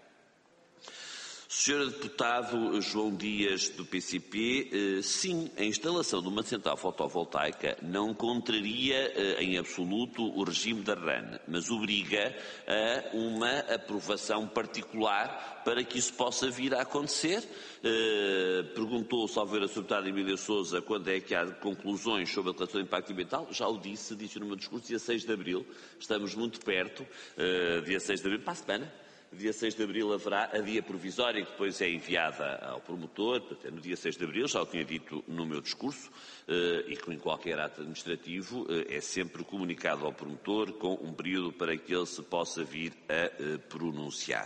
senhor Deputado João Dias, do P C P, sim, a instalação de uma central fotovoltaica não contraria em absoluto o regime da R A N, mas obriga a uma aprovação particular para que isso possa vir a acontecer. Perguntou, salvo ver a senhora Deputada Emília Sousa, quando é que há conclusões sobre a declaração de impacto ambiental. Já o disse, disse no meu discurso, dia seis de abril, estamos muito perto, dia seis de abril, para a semana. Dia seis de abril haverá a via provisória, que depois é enviada ao promotor, portanto, no dia seis de abril, já o tinha dito no meu discurso, e que em qualquer ato administrativo é sempre comunicado ao promotor com um período para que ele se possa vir a pronunciar.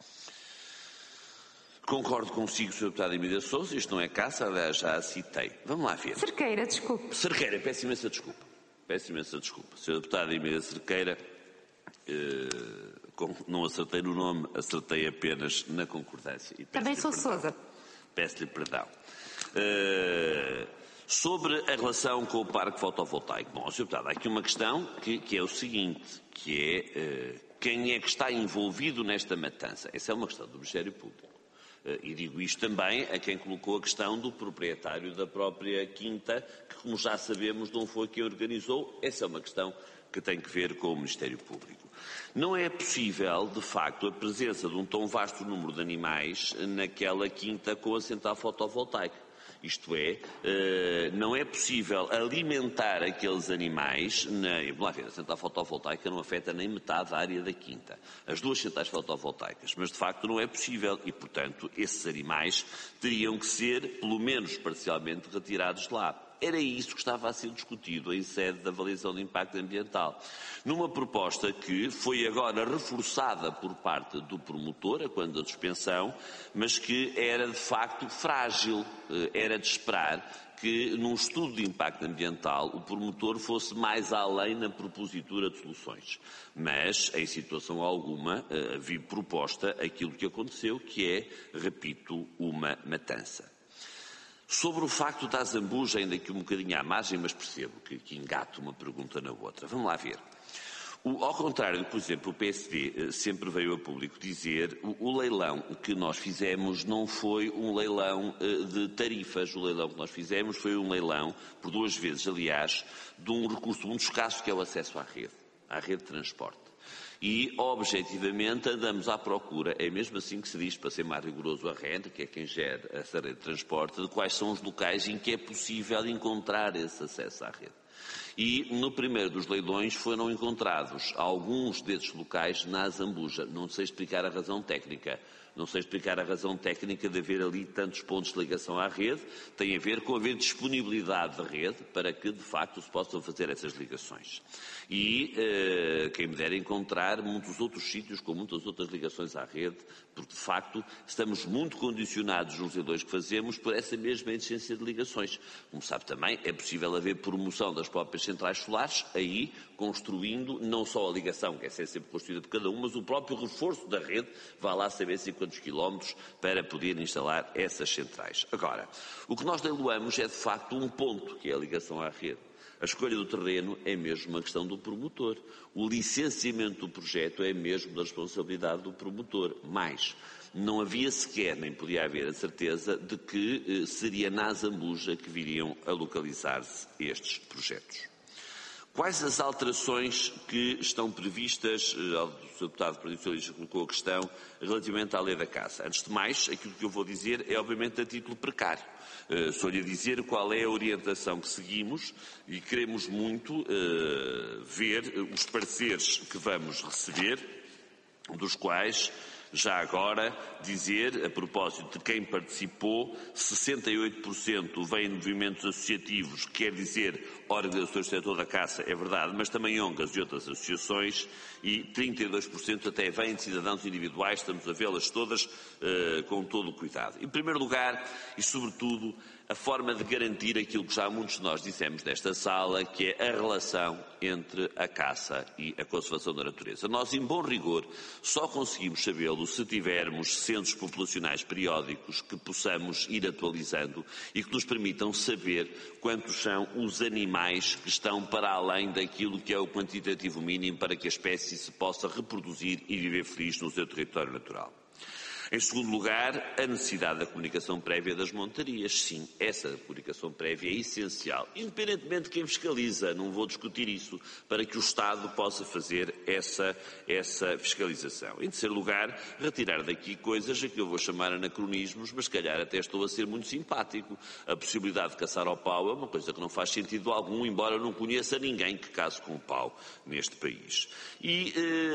Concordo consigo, senhora Deputada Emília Sousa, isto não é caça, aliás, já a citei. Vamos lá ver. Cerqueira, desculpe. Cerqueira, peço imensa desculpa. Peço imensa desculpa. senhora Deputada Emília Cerqueira, eh, não acertei no nome, acertei apenas na concordância. E também sou Sousa. Peço-lhe perdão. Uh, sobre a relação com o parque fotovoltaico. Bom, senhora Deputada, há aqui uma questão que, que é o seguinte, que é uh, quem é que está envolvido nesta matança? Essa é uma questão do Ministério Público. Uh, e digo isto também a quem colocou a questão do proprietário da própria quinta, que, como já sabemos, não foi quem organizou. Essa é uma questão que tem que ver com o Ministério Público. Não é possível, de facto, a presença de um tão vasto número de animais naquela quinta com a central fotovoltaica. Isto é, não é possível alimentar aqueles animais, na, vamos lá ver, a central fotovoltaica não afeta nem metade da área da quinta, as duas centrais fotovoltaicas, mas de facto não é possível e, portanto, esses animais teriam que ser, pelo menos parcialmente, retirados de lá. Era isso que estava a ser discutido em sede da avaliação de impacto ambiental, numa proposta que foi agora reforçada por parte do promotor, a quando da suspensão, mas que era de facto frágil, era de esperar que num estudo de impacto ambiental o promotor fosse mais além na propositura de soluções. Mas, em situação alguma, vi proposta aquilo que aconteceu, que é, repito, uma matança. Sobre o facto da Zambuja, ainda que um bocadinho à margem, mas percebo que, que engato uma pergunta na outra. Vamos lá ver. O, ao contrário, por exemplo, o P S D sempre veio a público dizer o, o leilão que nós fizemos não foi um leilão uh, de tarifas. O leilão que nós fizemos foi um leilão, por duas vezes, aliás, de um recurso muito escasso que é o acesso à rede, à rede de transporte. E, objetivamente, andamos à procura, é mesmo assim que se diz, para ser mais rigoroso, a rede, que é quem gera essa rede de transporte, de quais são os locais em que é possível encontrar esse acesso à rede. E, no primeiro dos leilões, foram encontrados alguns desses locais na Zambuja. Não sei explicar a razão técnica. Não sei explicar a razão técnica de haver ali tantos pontos de ligação à rede. Tem a ver com haver disponibilidade da rede para que, de facto, se possam fazer essas ligações. E eh, quem me dera encontrar muitos outros sítios com muitas outras ligações à rede, porque, de facto, estamos muito condicionados nos leilões que fazemos por essa mesma existência de ligações. Como sabe também, é possível haver promoção das próprias centrais solares, aí construindo não só a ligação, que é sempre construída por cada uma, mas o próprio reforço da rede, vá lá saber cinquenta quilómetros para poder instalar essas centrais. Agora, o que nós leiloamos é de facto um ponto, que é a ligação à rede. A escolha do terreno é mesmo uma questão do promotor. O licenciamento do projeto é mesmo da responsabilidade do promotor. Mais, não havia sequer, nem podia haver a certeza de que eh, seria na Zambuja que viriam a localizar-se estes projetos. Quais as alterações que estão previstas, o senhor deputado do Partido Socialista colocou a questão, relativamente à lei da caça? Antes de mais, aquilo que eu vou dizer é obviamente a título precário. Uh, Só-lhe dizer qual é a orientação que seguimos e queremos muito uh, ver os pareceres que vamos receber, dos quais, já agora, dizer, a propósito de quem participou, sessenta e oito por cento vem de movimentos associativos, quer dizer, organizações do setor da caça, é verdade, mas também O N Gs e outras associações, e trinta e dois por cento até vêm de cidadãos individuais, estamos a vê-las todas uh, com todo o cuidado. Em primeiro lugar, e sobretudo, a forma de garantir aquilo que já muitos de nós dissemos nesta sala, que é a relação entre a caça e a conservação da natureza. Nós, em bom rigor, só conseguimos sabê-lo se tivermos censos populacionais periódicos que possamos ir atualizando e que nos permitam saber quantos são os animais que estão para além daquilo que é o quantitativo mínimo para que a espécie se possa reproduzir e viver feliz no seu território natural. Em segundo lugar, a necessidade da comunicação prévia das montarias. Sim, essa comunicação prévia é essencial, independentemente de quem fiscaliza, não vou discutir isso, para que o Estado possa fazer essa, essa fiscalização. Em terceiro lugar, retirar daqui coisas a que eu vou chamar anacronismos, mas se calhar até estou a ser muito simpático. A possibilidade de caçar ao pau é uma coisa que não faz sentido algum, embora eu não conheça ninguém que caça com o pau neste país. E,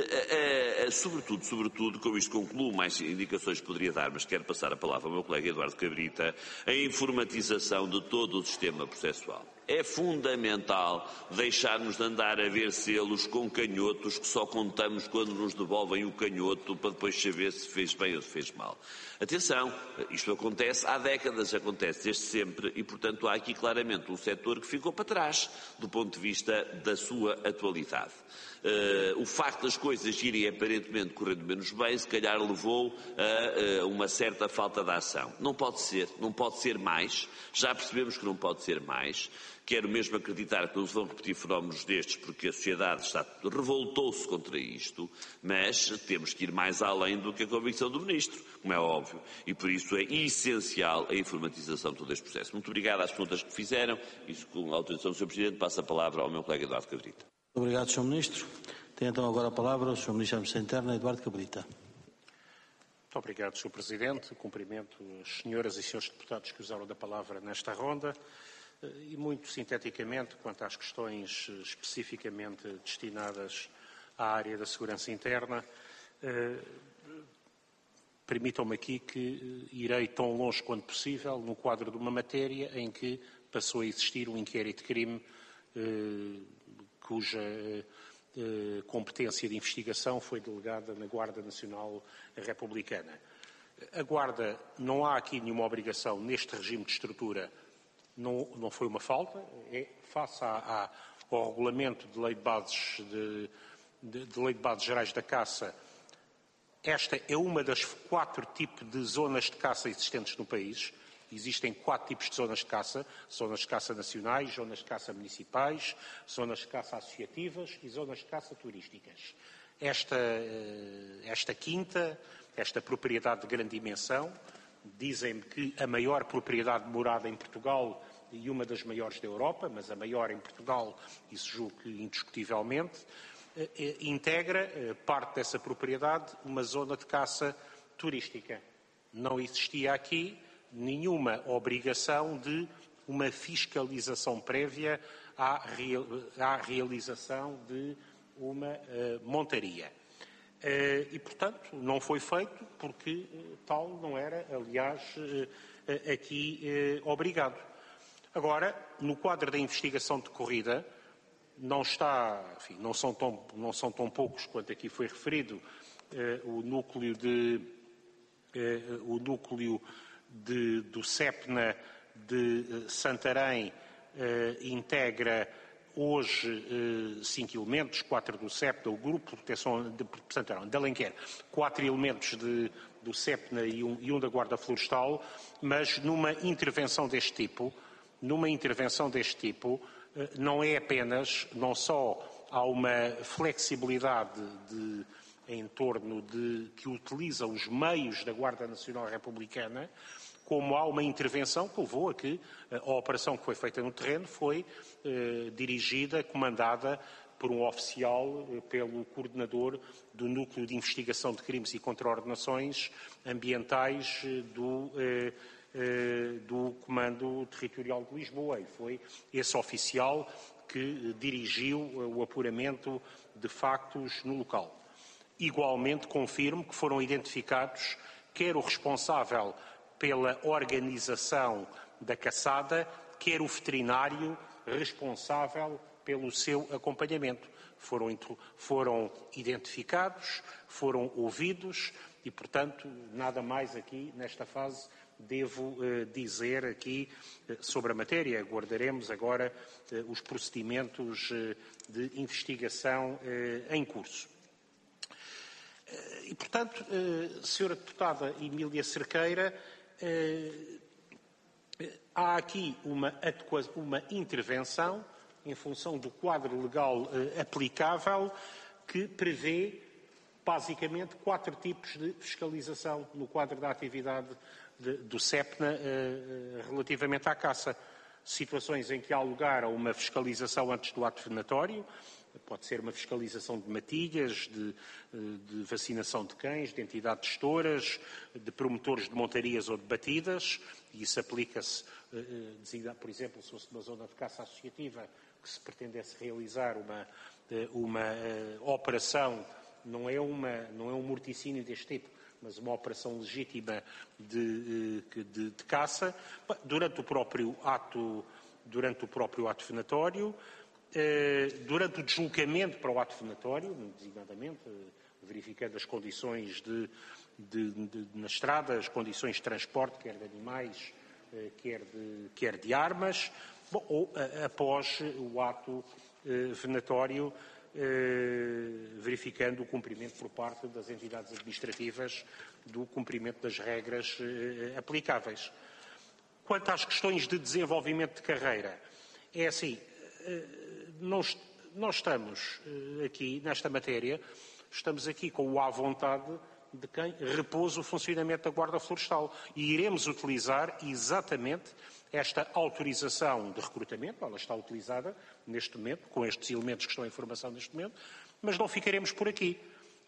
eh, eh, sobretudo, sobretudo, com isto concluo, mais indicações poderia dar, mas quero passar a palavra ao meu colega Eduardo Cabrita, a informatização de todo o sistema processual. É fundamental deixarmos de andar a ver selos com canhotos que só contamos quando nos devolvem o canhoto para depois saber se fez bem ou se fez mal. Atenção, isto acontece há décadas, acontece desde sempre e, portanto, há aqui claramente um setor que ficou para trás do ponto de vista da sua atualidade. Uh, o facto das coisas irem aparentemente correndo menos bem, se calhar levou a, a uma certa falta de ação. Não pode ser, não pode ser mais, já percebemos que não pode ser mais. Quero mesmo acreditar que não se vão repetir fenómenos destes, porque a sociedade está, revoltou-se contra isto, mas temos que ir mais além do que a convicção do Ministro, como é óbvio, e por isso é essencial a informatização de todo este processo. Muito obrigado às perguntas que fizeram, e com a autorização do senhor Presidente passo a palavra ao meu colega Eduardo Cabrita. Obrigado, senhor Ministro. Tem então agora a palavra o senhor Ministro da Administração Interna, Eduardo Cabrita. Muito obrigado, senhor Presidente. Cumprimento as senhoras e senhores deputados que usaram da palavra nesta ronda e, muito sinteticamente, quanto às questões especificamente destinadas à área da segurança interna, eh, permitam-me aqui que irei tão longe quanto possível no quadro de uma matéria em que passou a existir um inquérito de crime eh, cuja eh, competência de investigação foi delegada na Guarda Nacional Republicana. A Guarda, não há aqui nenhuma obrigação neste regime de estrutura, não, não foi uma falta, é face à, à, ao regulamento de lei de bases, de, de, de lei de bases gerais da caça. Esta é uma das quatro tipos de zonas de caça existentes no país. Existem quatro tipos de zonas de caça, zonas de caça nacionais, zonas de caça municipais, zonas de caça associativas e zonas de caça turísticas. Esta, esta quinta, esta propriedade de grande dimensão, dizem-me que a maior propriedade morada em Portugal e uma das maiores da Europa, mas a maior em Portugal, isso julgo que indiscutivelmente, integra parte dessa propriedade uma zona de caça turística. Não existia aqui nenhuma obrigação de uma fiscalização prévia à, real, à realização de uma uh, montaria. Uh, e, portanto, não foi feito porque uh, tal não era, aliás, uh, uh, aqui uh, obrigado. Agora, no quadro da investigação decorrida, não está, enfim, não são tão, não são tão poucos quanto aqui foi referido, uh, o núcleo de uh, o núcleo De, do SEPNA de uh, Santarém uh, integra hoje uh, cinco elementos, quatro do SEPNA, o Grupo de Proteção de Santarém, de Alenquer, quatro elementos de, do SEPNA e um, e um da Guarda Florestal, mas numa intervenção deste tipo, numa intervenção deste tipo, uh, não é apenas, não só há uma flexibilidade de em torno de que utiliza os meios da Guarda Nacional Republicana, como há uma intervenção que levou a que a operação que foi feita no terreno foi eh, dirigida, comandada por um oficial, eh, pelo coordenador do Núcleo de Investigação de Crimes e Contraordenações Ambientais eh, do, eh, eh, do Comando Territorial de Lisboa. E foi esse oficial que dirigiu o apuramento de factos no local. Igualmente, confirmo que foram identificados quer o responsável pela organização da caçada, quer o veterinário responsável pelo seu acompanhamento. Foram, foram identificados, foram ouvidos e, portanto, nada mais aqui nesta fase devo eh, dizer aqui eh, sobre a matéria. Aguardaremos agora eh, os procedimentos eh, de investigação eh, em curso. E, portanto, senhora deputada Emília Cerqueira, há aqui uma, uma intervenção em função do quadro legal aplicável que prevê, basicamente, quatro tipos de fiscalização no quadro da atividade de, do SEPNA relativamente à caça. Situações em que há lugar a uma fiscalização antes do ato venatório. Pode ser uma fiscalização de matilhas, de, de vacinação de cães, de entidades gestoras, de promotores de montarias ou de batidas, e isso aplica-se, por exemplo, se fosse uma zona de caça associativa que se pretendesse realizar uma, uma operação, não é, uma, não é um morticínio deste tipo, mas uma operação legítima de, de, de caça, durante o próprio ato, durante o próprio ato venatório, durante o deslocamento para o ato venatório, designadamente, verificando as condições de, de, de, na estrada, as condições de transporte, quer de animais, quer de, quer de armas, bom, ou após o ato venatório, verificando o cumprimento por parte das entidades administrativas do cumprimento das regras aplicáveis. Quanto às questões de desenvolvimento de carreira, é assim, nós, nós estamos aqui, nesta matéria, estamos aqui com o à vontade de quem repousa o funcionamento da Guarda Florestal e iremos utilizar exatamente esta autorização de recrutamento, ela está utilizada neste momento, com estes elementos que estão em formação neste momento, mas não ficaremos por aqui.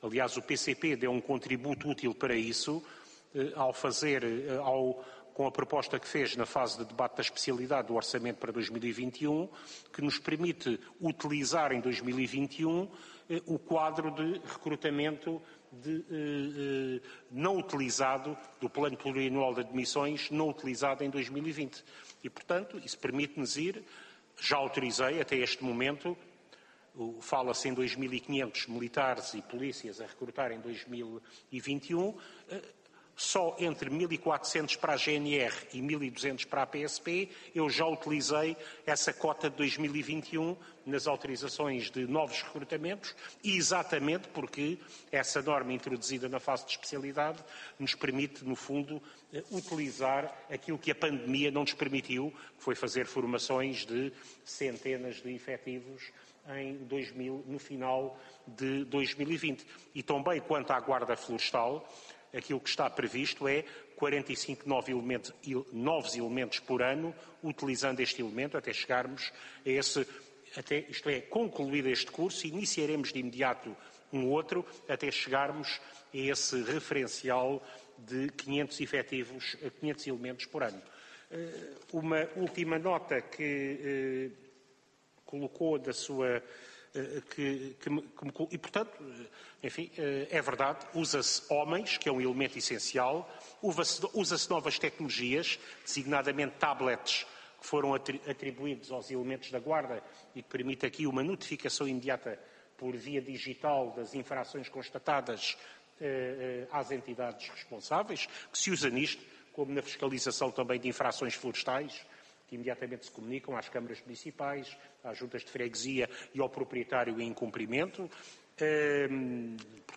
Aliás, o P C P deu um contributo útil para isso, ao fazer, ao, com a proposta que fez na fase de debate da especialidade do Orçamento para dois mil e vinte e um, que nos permite utilizar em dois mil e vinte e um o quadro de recrutamento de, eh, não utilizado, do Plano Plurianual de Admissões, não utilizado em dois mil e vinte. E, portanto, isso permite-nos ir, já autorizei até este momento, fala-se em dois mil e quinhentos militares e polícias a recrutar em dois mil e vinte e um, só entre mil e quatrocentos para a G N R e mil e duzentos para a P S P, eu já utilizei essa cota de dois mil e vinte e um nas autorizações de novos recrutamentos, e exatamente porque essa norma introduzida na fase de especialidade nos permite, no fundo, utilizar aquilo que a pandemia não nos permitiu, que foi fazer formações de centenas de efetivos em dois mil, no final de dois mil e vinte. E também quanto à Guarda Florestal, aquilo que está previsto é quarenta e cinco novos elementos, novos elementos por ano, utilizando este elemento até chegarmos a esse, até, isto é, concluído este curso, iniciaremos de imediato um outro, até chegarmos a esse referencial de quinhentos efetivos, quinhentos elementos por ano. Uma última nota que eh, colocou da sua... Que, que, que, e, portanto, enfim, é verdade, usa-se homens, que é um elemento essencial, usa-se, usa-se novas tecnologias, designadamente tablets, que foram atribuídos aos elementos da Guarda e que permite aqui uma notificação imediata por via digital das infrações constatadas eh, às entidades responsáveis, que se usa nisto, como na fiscalização também de infrações florestais, que imediatamente se comunicam às câmaras municipais, às juntas de freguesia e ao proprietário em incumprimento. Hum,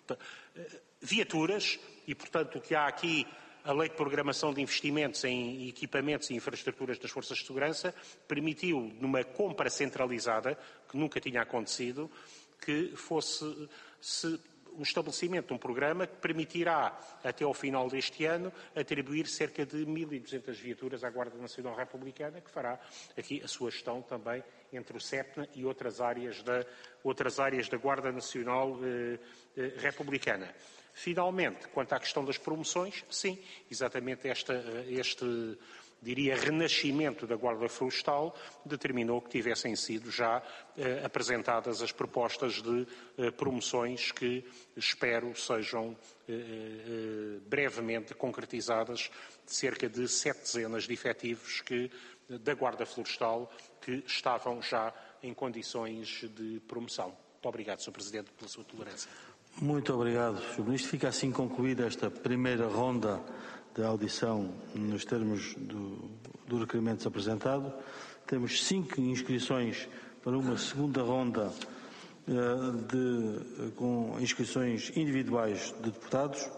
viaturas, e portanto o que há aqui, a Lei de Programação de Investimentos em Equipamentos e Infraestruturas das Forças de Segurança, permitiu, numa compra centralizada, que nunca tinha acontecido, que fosse se, um estabelecimento de um programa que permitirá, até ao final deste ano, atribuir cerca de mil e duzentas viaturas à Guarda Nacional Republicana, que fará aqui a sua gestão também entre o SEPNA e outras áreas da, outras áreas da Guarda Nacional eh, eh, Republicana. Finalmente, quanto à questão das promoções, sim, exatamente esta, este, diria, renascimento da Guarda Florestal determinou que tivessem sido já eh, apresentadas as propostas de eh, promoções que espero sejam eh, eh, brevemente concretizadas, de cerca de sete dezenas de efetivos que, da Guarda Florestal que estavam já em condições de promoção. Muito obrigado, senhor Presidente, pela sua tolerância. Muito obrigado, senhor Ministro. Fica assim concluída esta primeira ronda de audição nos termos do, do requerimento apresentado. Temos cinco inscrições para uma segunda ronda uh, de, com inscrições individuais de deputados.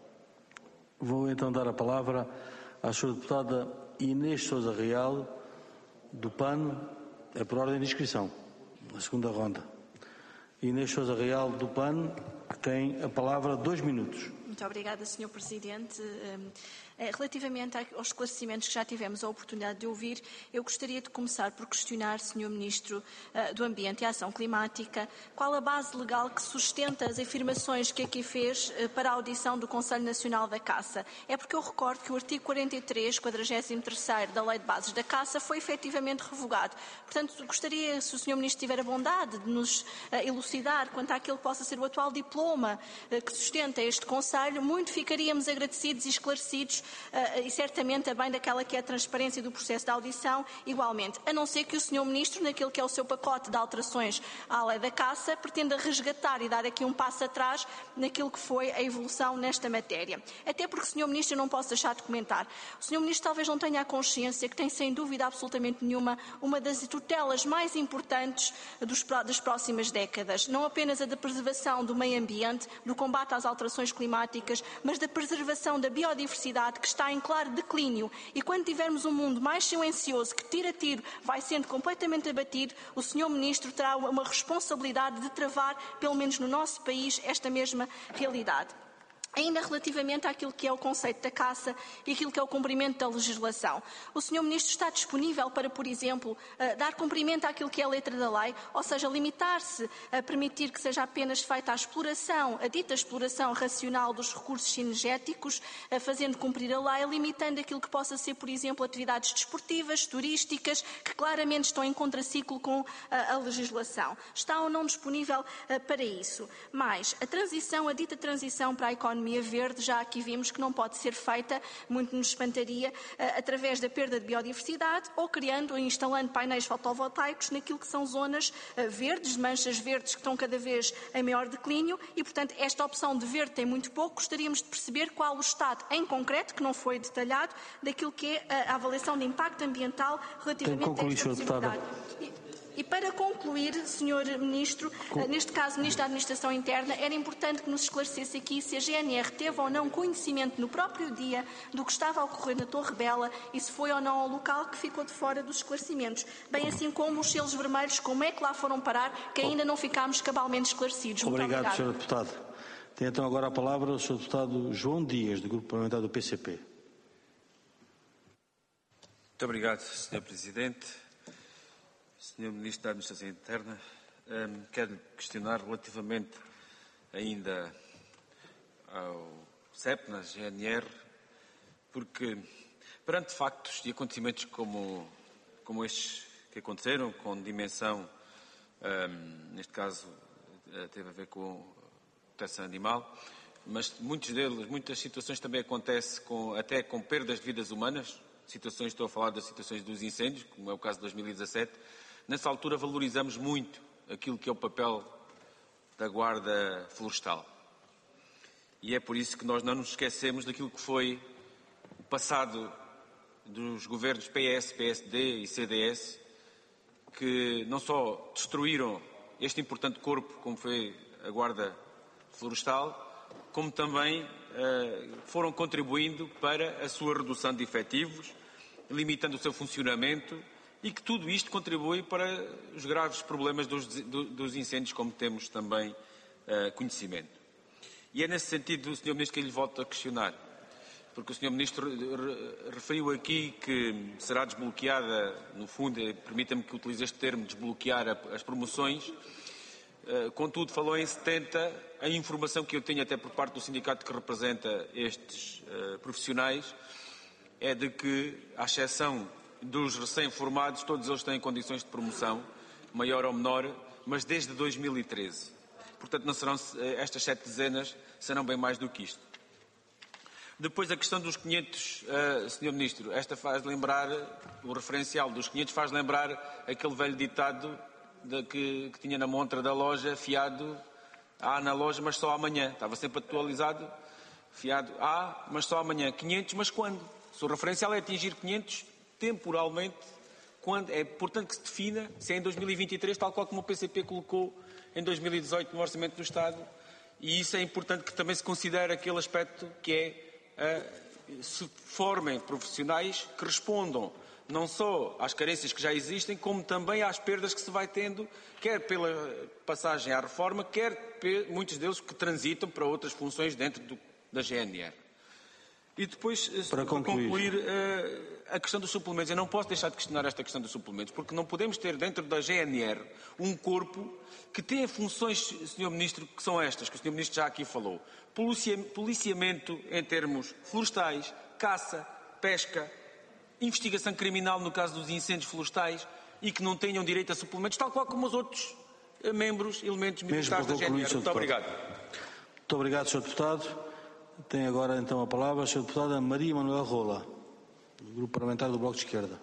Vou então dar a palavra à senhora deputada Inês Sousa Real, do P A N, é por ordem de inscrição, na segunda ronda. Inês Sousa Real, do P A N, que tem a palavra dois minutos. Muito obrigada, senhor Presidente. Relativamente aos esclarecimentos que já tivemos a oportunidade de ouvir, eu gostaria de começar por questionar, senhor Ministro do Ambiente e Ação Climática, qual a base legal que sustenta as afirmações que aqui fez para a audição do Conselho Nacional da Caça. É porque eu recordo que o artigo quarenta e três, quadragésimo terceiro da Lei de Bases da Caça foi efetivamente revogado. Portanto, gostaria, se o senhor Ministro tiver a bondade de nos elucidar quanto àquilo que possa ser o atual diploma que sustenta este Conselho, muito ficaríamos agradecidos e esclarecidos Uh, e certamente a bem daquela que é a transparência do processo de audição, igualmente, a não ser que o senhor Ministro, naquilo que é o seu pacote de alterações à lei da caça, pretenda resgatar e dar aqui um passo atrás naquilo que foi a evolução nesta matéria. Até porque, senhor Ministro, eu não posso deixar de comentar. O senhor Ministro talvez não tenha a consciência que tem, sem dúvida absolutamente nenhuma, uma das tutelas mais importantes dos, das próximas décadas. Não apenas a da preservação do meio ambiente, do combate às alterações climáticas, mas da preservação da biodiversidade, que está em claro declínio, e quando tivermos um mundo mais silencioso, que tiro a tiro vai sendo completamente abatido, o senhor Ministro terá uma responsabilidade de travar, pelo menos no nosso país, esta mesma realidade. Ainda relativamente àquilo que é o conceito da caça e aquilo que é o cumprimento da legislação. O senhor Ministro está disponível para, por exemplo, dar cumprimento àquilo que é a letra da lei, ou seja, limitar-se a permitir que seja apenas feita a exploração, a dita exploração racional dos recursos cinegéticos, fazendo cumprir a lei, limitando aquilo que possa ser, por exemplo, atividades desportivas, turísticas, que claramente estão em contraciclo com a, a legislação. Está ou não disponível para isso? Mais, a transição, a dita transição para a economia verde, já aqui vimos que não pode ser feita, muito nos espantaria, através da perda de biodiversidade ou criando ou instalando painéis fotovoltaicos naquilo que são zonas verdes, manchas verdes que estão cada vez em maior declínio e, portanto, esta opção de verde tem muito pouco. Gostaríamos de perceber qual o estado em concreto, que não foi detalhado, daquilo que é a avaliação de impacto ambiental relativamente a esta possibilidade. E para concluir, senhor Ministro, Com... neste caso, Ministro da Administração Interna, era importante que nos esclarecesse aqui se a G N R teve ou não conhecimento no próprio dia do que estava a ocorrer na Torre Bela e se foi ou não ao local que ficou de fora dos esclarecimentos. Bem assim como os selos vermelhos, como é que lá foram parar, que ainda não ficámos cabalmente esclarecidos. Muito obrigado, obrigado. senhor Deputado. Tem então agora a palavra o senhor Deputado João Dias, do Grupo Parlamentar do P C P. Muito obrigado, senhor Presidente. senhor Ministro da Administração Interna, um, quero questionar relativamente ainda ao C E P, na G N R, porque perante factos e acontecimentos como, como estes que aconteceram, com dimensão, um, neste caso teve a ver com proteção animal, mas muitos deles, muitas situações também acontecem com, até com perdas de vidas humanas, situações, estou a falar das situações dos incêndios, como é o caso de dois mil e dezassete. Nessa altura valorizamos muito aquilo que é o papel da Guarda Florestal. E é por isso que nós não nos esquecemos daquilo que foi o passado dos governos P S, P S D e C D S, que não só destruíram este importante corpo, como foi a Guarda Florestal, como também uh, foram contribuindo para a sua redução de efetivos, limitando o seu funcionamento, e que tudo isto contribui para os graves problemas dos, dos incêndios, como temos também uh, conhecimento. E é nesse sentido, senhor Ministro, que eu lhe volto a questionar, porque o senhor Ministro referiu aqui que será desbloqueada, no fundo, permita-me que utilize este termo, desbloquear as promoções. Contudo, falou em setenta, a informação que eu tenho até por parte do sindicato que representa estes uh, profissionais é de que, à exceção dos recém-formados, todos eles têm condições de promoção, maior ou menor, mas desde dois mil e treze. Portanto, não serão, estas sete dezenas serão bem mais do que isto. Depois, a questão dos quinhentos, uh, senhor Ministro, esta faz lembrar, o referencial dos quinhentos faz lembrar aquele velho ditado de que, que tinha na montra da loja, fiado há na loja, mas só amanhã. Estava sempre atualizado, fiado há, mas só amanhã. quinhentos, mas quando? Se o referencial é atingir quinhentos, temporalmente, quando? É importante que se defina se é em dois mil e vinte e três, tal qual como o P C P colocou em dois mil e dezoito no Orçamento do Estado, e isso é importante que também se considere aquele aspecto que é, uh, se formem profissionais que respondam não só às carências que já existem, como também às perdas que se vai tendo, quer pela passagem à reforma, quer muitos deles que transitam para outras funções dentro do, da G N R. E depois, para concluir, concluir uh, a questão dos suplementos. Eu não posso deixar de questionar esta questão dos suplementos, porque não podemos ter dentro da G N R um corpo que tem funções, senhor Ministro, que são estas, que o senhor Ministro já aqui falou. Policiamento em termos florestais, caça, pesca, investigação criminal no caso dos incêndios florestais, e que não tenham direito a suplementos, tal qual como os outros membros, elementos militares da G N R. Muito obrigado. Muito obrigado, senhor Deputado. Tem agora então a palavra a senhora Deputada Maria Manuel Rola, do Grupo Parlamentar do Bloco de Esquerda.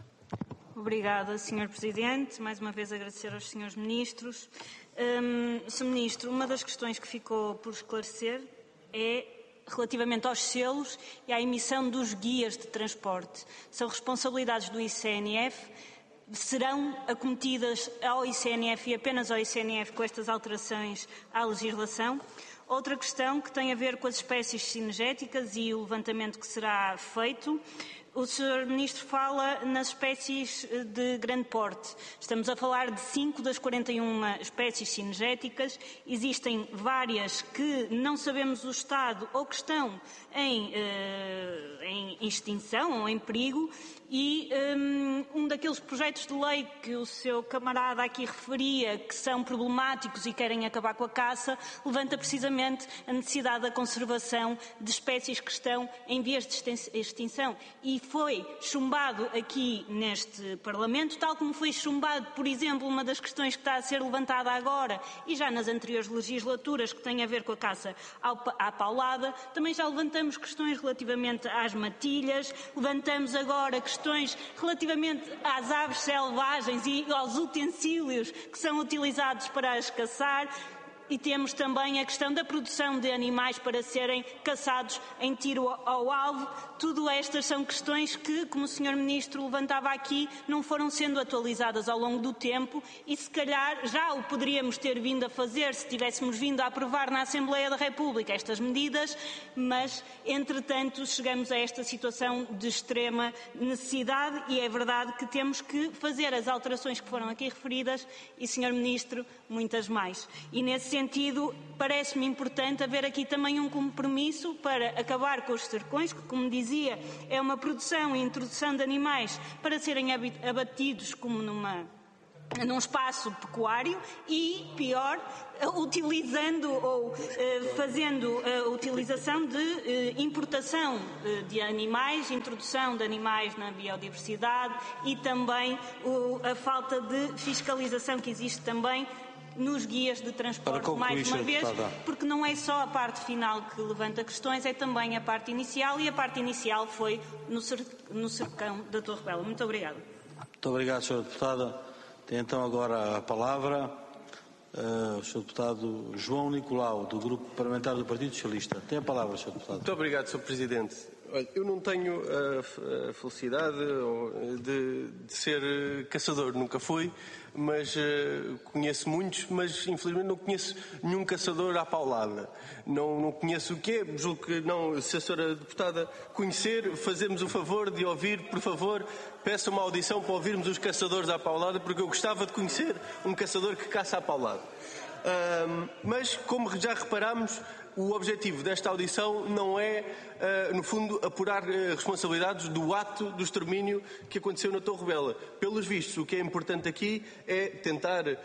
Obrigada, senhor Presidente. Mais uma vez agradecer aos senhores Ministros. Um, senhor Ministro, uma das questões que ficou por esclarecer é relativamente aos selos e à emissão dos guias de transporte. São responsabilidades do I C N F, serão acometidas ao I C N F e apenas ao I C N F com estas alterações à legislação. Outra questão que tem a ver com as espécies cinegéticas e o levantamento que será feito. O senhor Ministro fala nas espécies de grande porte. Estamos a falar de cinco das quarenta e uma espécies cinegéticas. Existem várias que não sabemos o estado ou que estão em, uh, em extinção ou em perigo. E um, um daqueles projetos de lei que o seu camarada aqui referia, que são problemáticos e querem acabar com a caça, levanta precisamente a necessidade da conservação de espécies que estão em vias de extinção. E foi chumbado aqui neste Parlamento, tal como foi chumbado, por exemplo, uma das questões que está a ser levantada agora e já nas anteriores legislaturas, que tem a ver com a caça à paulada. Também já levantamos questões relativamente às matilhas, levantamos agora questões questões relativamente às aves selvagens e aos utensílios que são utilizados para as caçar. E temos também a questão da produção de animais para serem caçados em tiro ao alvo. Tudo estas são questões que, como o senhor Ministro levantava aqui, não foram sendo atualizadas ao longo do tempo e se calhar já o poderíamos ter vindo a fazer se tivéssemos vindo a aprovar na Assembleia da República estas medidas, mas entretanto chegamos a esta situação de extrema necessidade e é verdade que temos que fazer as alterações que foram aqui referidas e, senhor Ministro, muitas mais. E nesse sentido, parece-me importante haver aqui também um compromisso para acabar com os cercões, que, como dizia, é uma produção e introdução de animais para serem abatidos como numa, num espaço pecuário e, pior, utilizando ou eh, fazendo a utilização de eh, importação eh, de animais, introdução de animais na biodiversidade e também o, a falta de fiscalização que existe também nos guias de transporte, mais uma vez, porque não é só a parte final que levanta questões, é também a parte inicial, e a parte inicial foi no, cer no cercão da Torre Bela. Muito obrigada. Muito obrigado, senhora Deputada. Tem então agora a palavra uh, o senhor Deputado João Nicolau, do Grupo Parlamentar do Partido Socialista. Tem a palavra, senhor Deputado. Muito obrigado, senhor Presidente. Olha, eu não tenho a, a felicidade de, de ser caçador, nunca fui, mas uh, conheço muitos, mas infelizmente não conheço nenhum caçador à paulada. Não, não conheço o quê, julgo que não, se a senhora Deputada conhecer, fazemos o favor de ouvir, por favor, peça uma audição para ouvirmos os caçadores à paulada, porque eu gostava de conhecer um caçador que caça à paulada. Uh, mas, como já reparamos, o objetivo desta audição não é, uh, no fundo, apurar uh, responsabilidades do ato do extermínio que aconteceu na Torre Bela. Pelos vistos, o que é importante aqui é tentar uh,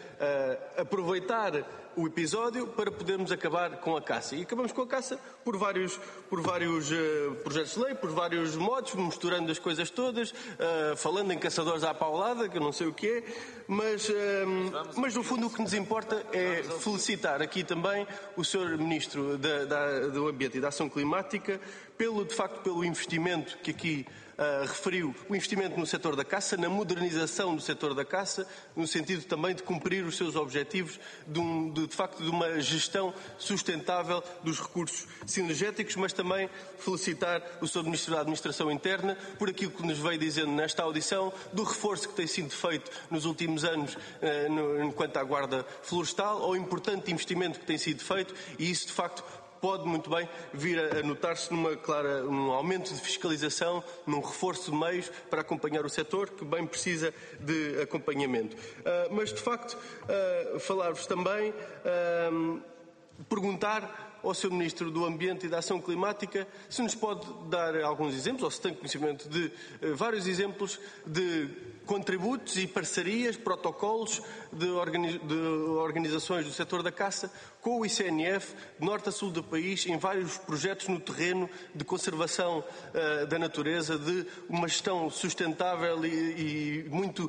aproveitar o episódio para podermos acabar com a caça. E acabamos com a caça por vários, por vários uh, projetos de lei, por vários modos, misturando as coisas todas, uh, falando em caçadores à paulada, que eu não sei o que é, mas, uh, mas no fundo o que nos importa é felicitar aqui também o senhor Ministro da, da, do Ambiente e da Ação Climática pelo, de facto, pelo investimento que aqui Uh, referiu, o investimento no setor da caça, na modernização do setor da caça, no sentido também de cumprir os seus objetivos de, um, de, de facto de uma gestão sustentável dos recursos sinergéticos, mas também felicitar o senhor Ministro da Administração Interna por aquilo que nos veio dizendo nesta audição, do reforço que tem sido feito nos últimos anos uh, no, enquanto à Guarda Florestal, ao importante investimento que tem sido feito, e isso de facto pode muito bem vir a notar-se numa clara, num aumento de fiscalização, num reforço de meios para acompanhar o setor, que bem precisa de acompanhamento. Uh, mas, de facto, uh, falar-vos também, uh, perguntar ao senhor Ministro do Ambiente e da Ação Climática se nos pode dar alguns exemplos, ou se tem conhecimento de uh, vários exemplos de contributos e parcerias, protocolos de, organi de organizações do setor da caça com o I C N F, de norte a sul do país, em vários projetos no terreno de conservação uh, da natureza, de uma gestão sustentável e, e muito, uh,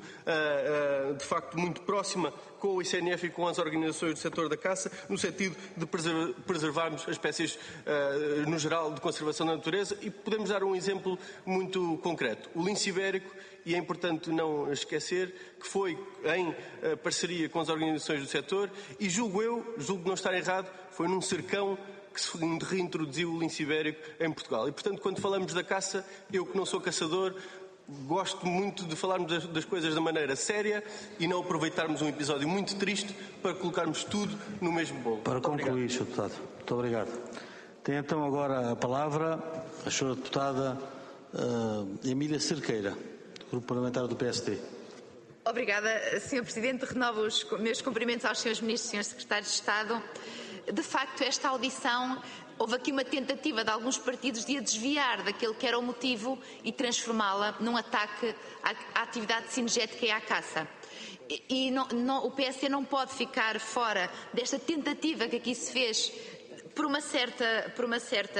uh, de facto, muito próxima com o I C N F e com as organizações do setor da caça, no sentido de preserv preservarmos as espécies, uh, no geral, de conservação da natureza. E podemos dar um exemplo muito concreto. O lince ibérico, e é importante não esquecer que foi em uh, parceria com as organizações do setor, e julgo eu, julgo não estar errado, foi num cercão que se reintroduziu o lince ibérico em Portugal. E, portanto, quando falamos da caça, eu que não sou caçador, gosto muito de falarmos das, das coisas da maneira séria e não aproveitarmos um episódio muito triste para colocarmos tudo no mesmo bolo. Para muito concluir, obrigado. senhor Deputado. Muito obrigado. Tem então agora a palavra a senhora Deputada Uh, Emília Cerqueira, do Grupo Parlamentar do P S D. Obrigada, senhor Presidente. Renovo os meus cumprimentos aos senhores Ministros e senhores Secretários de Estado. De facto, esta audição, houve aqui uma tentativa de alguns partidos de a desviar daquele que era o motivo e transformá-la num ataque à, à atividade cinegética e à caça. E, e não, não, o P S D não pode ficar fora desta tentativa que aqui se fez por uma certa, por uma certa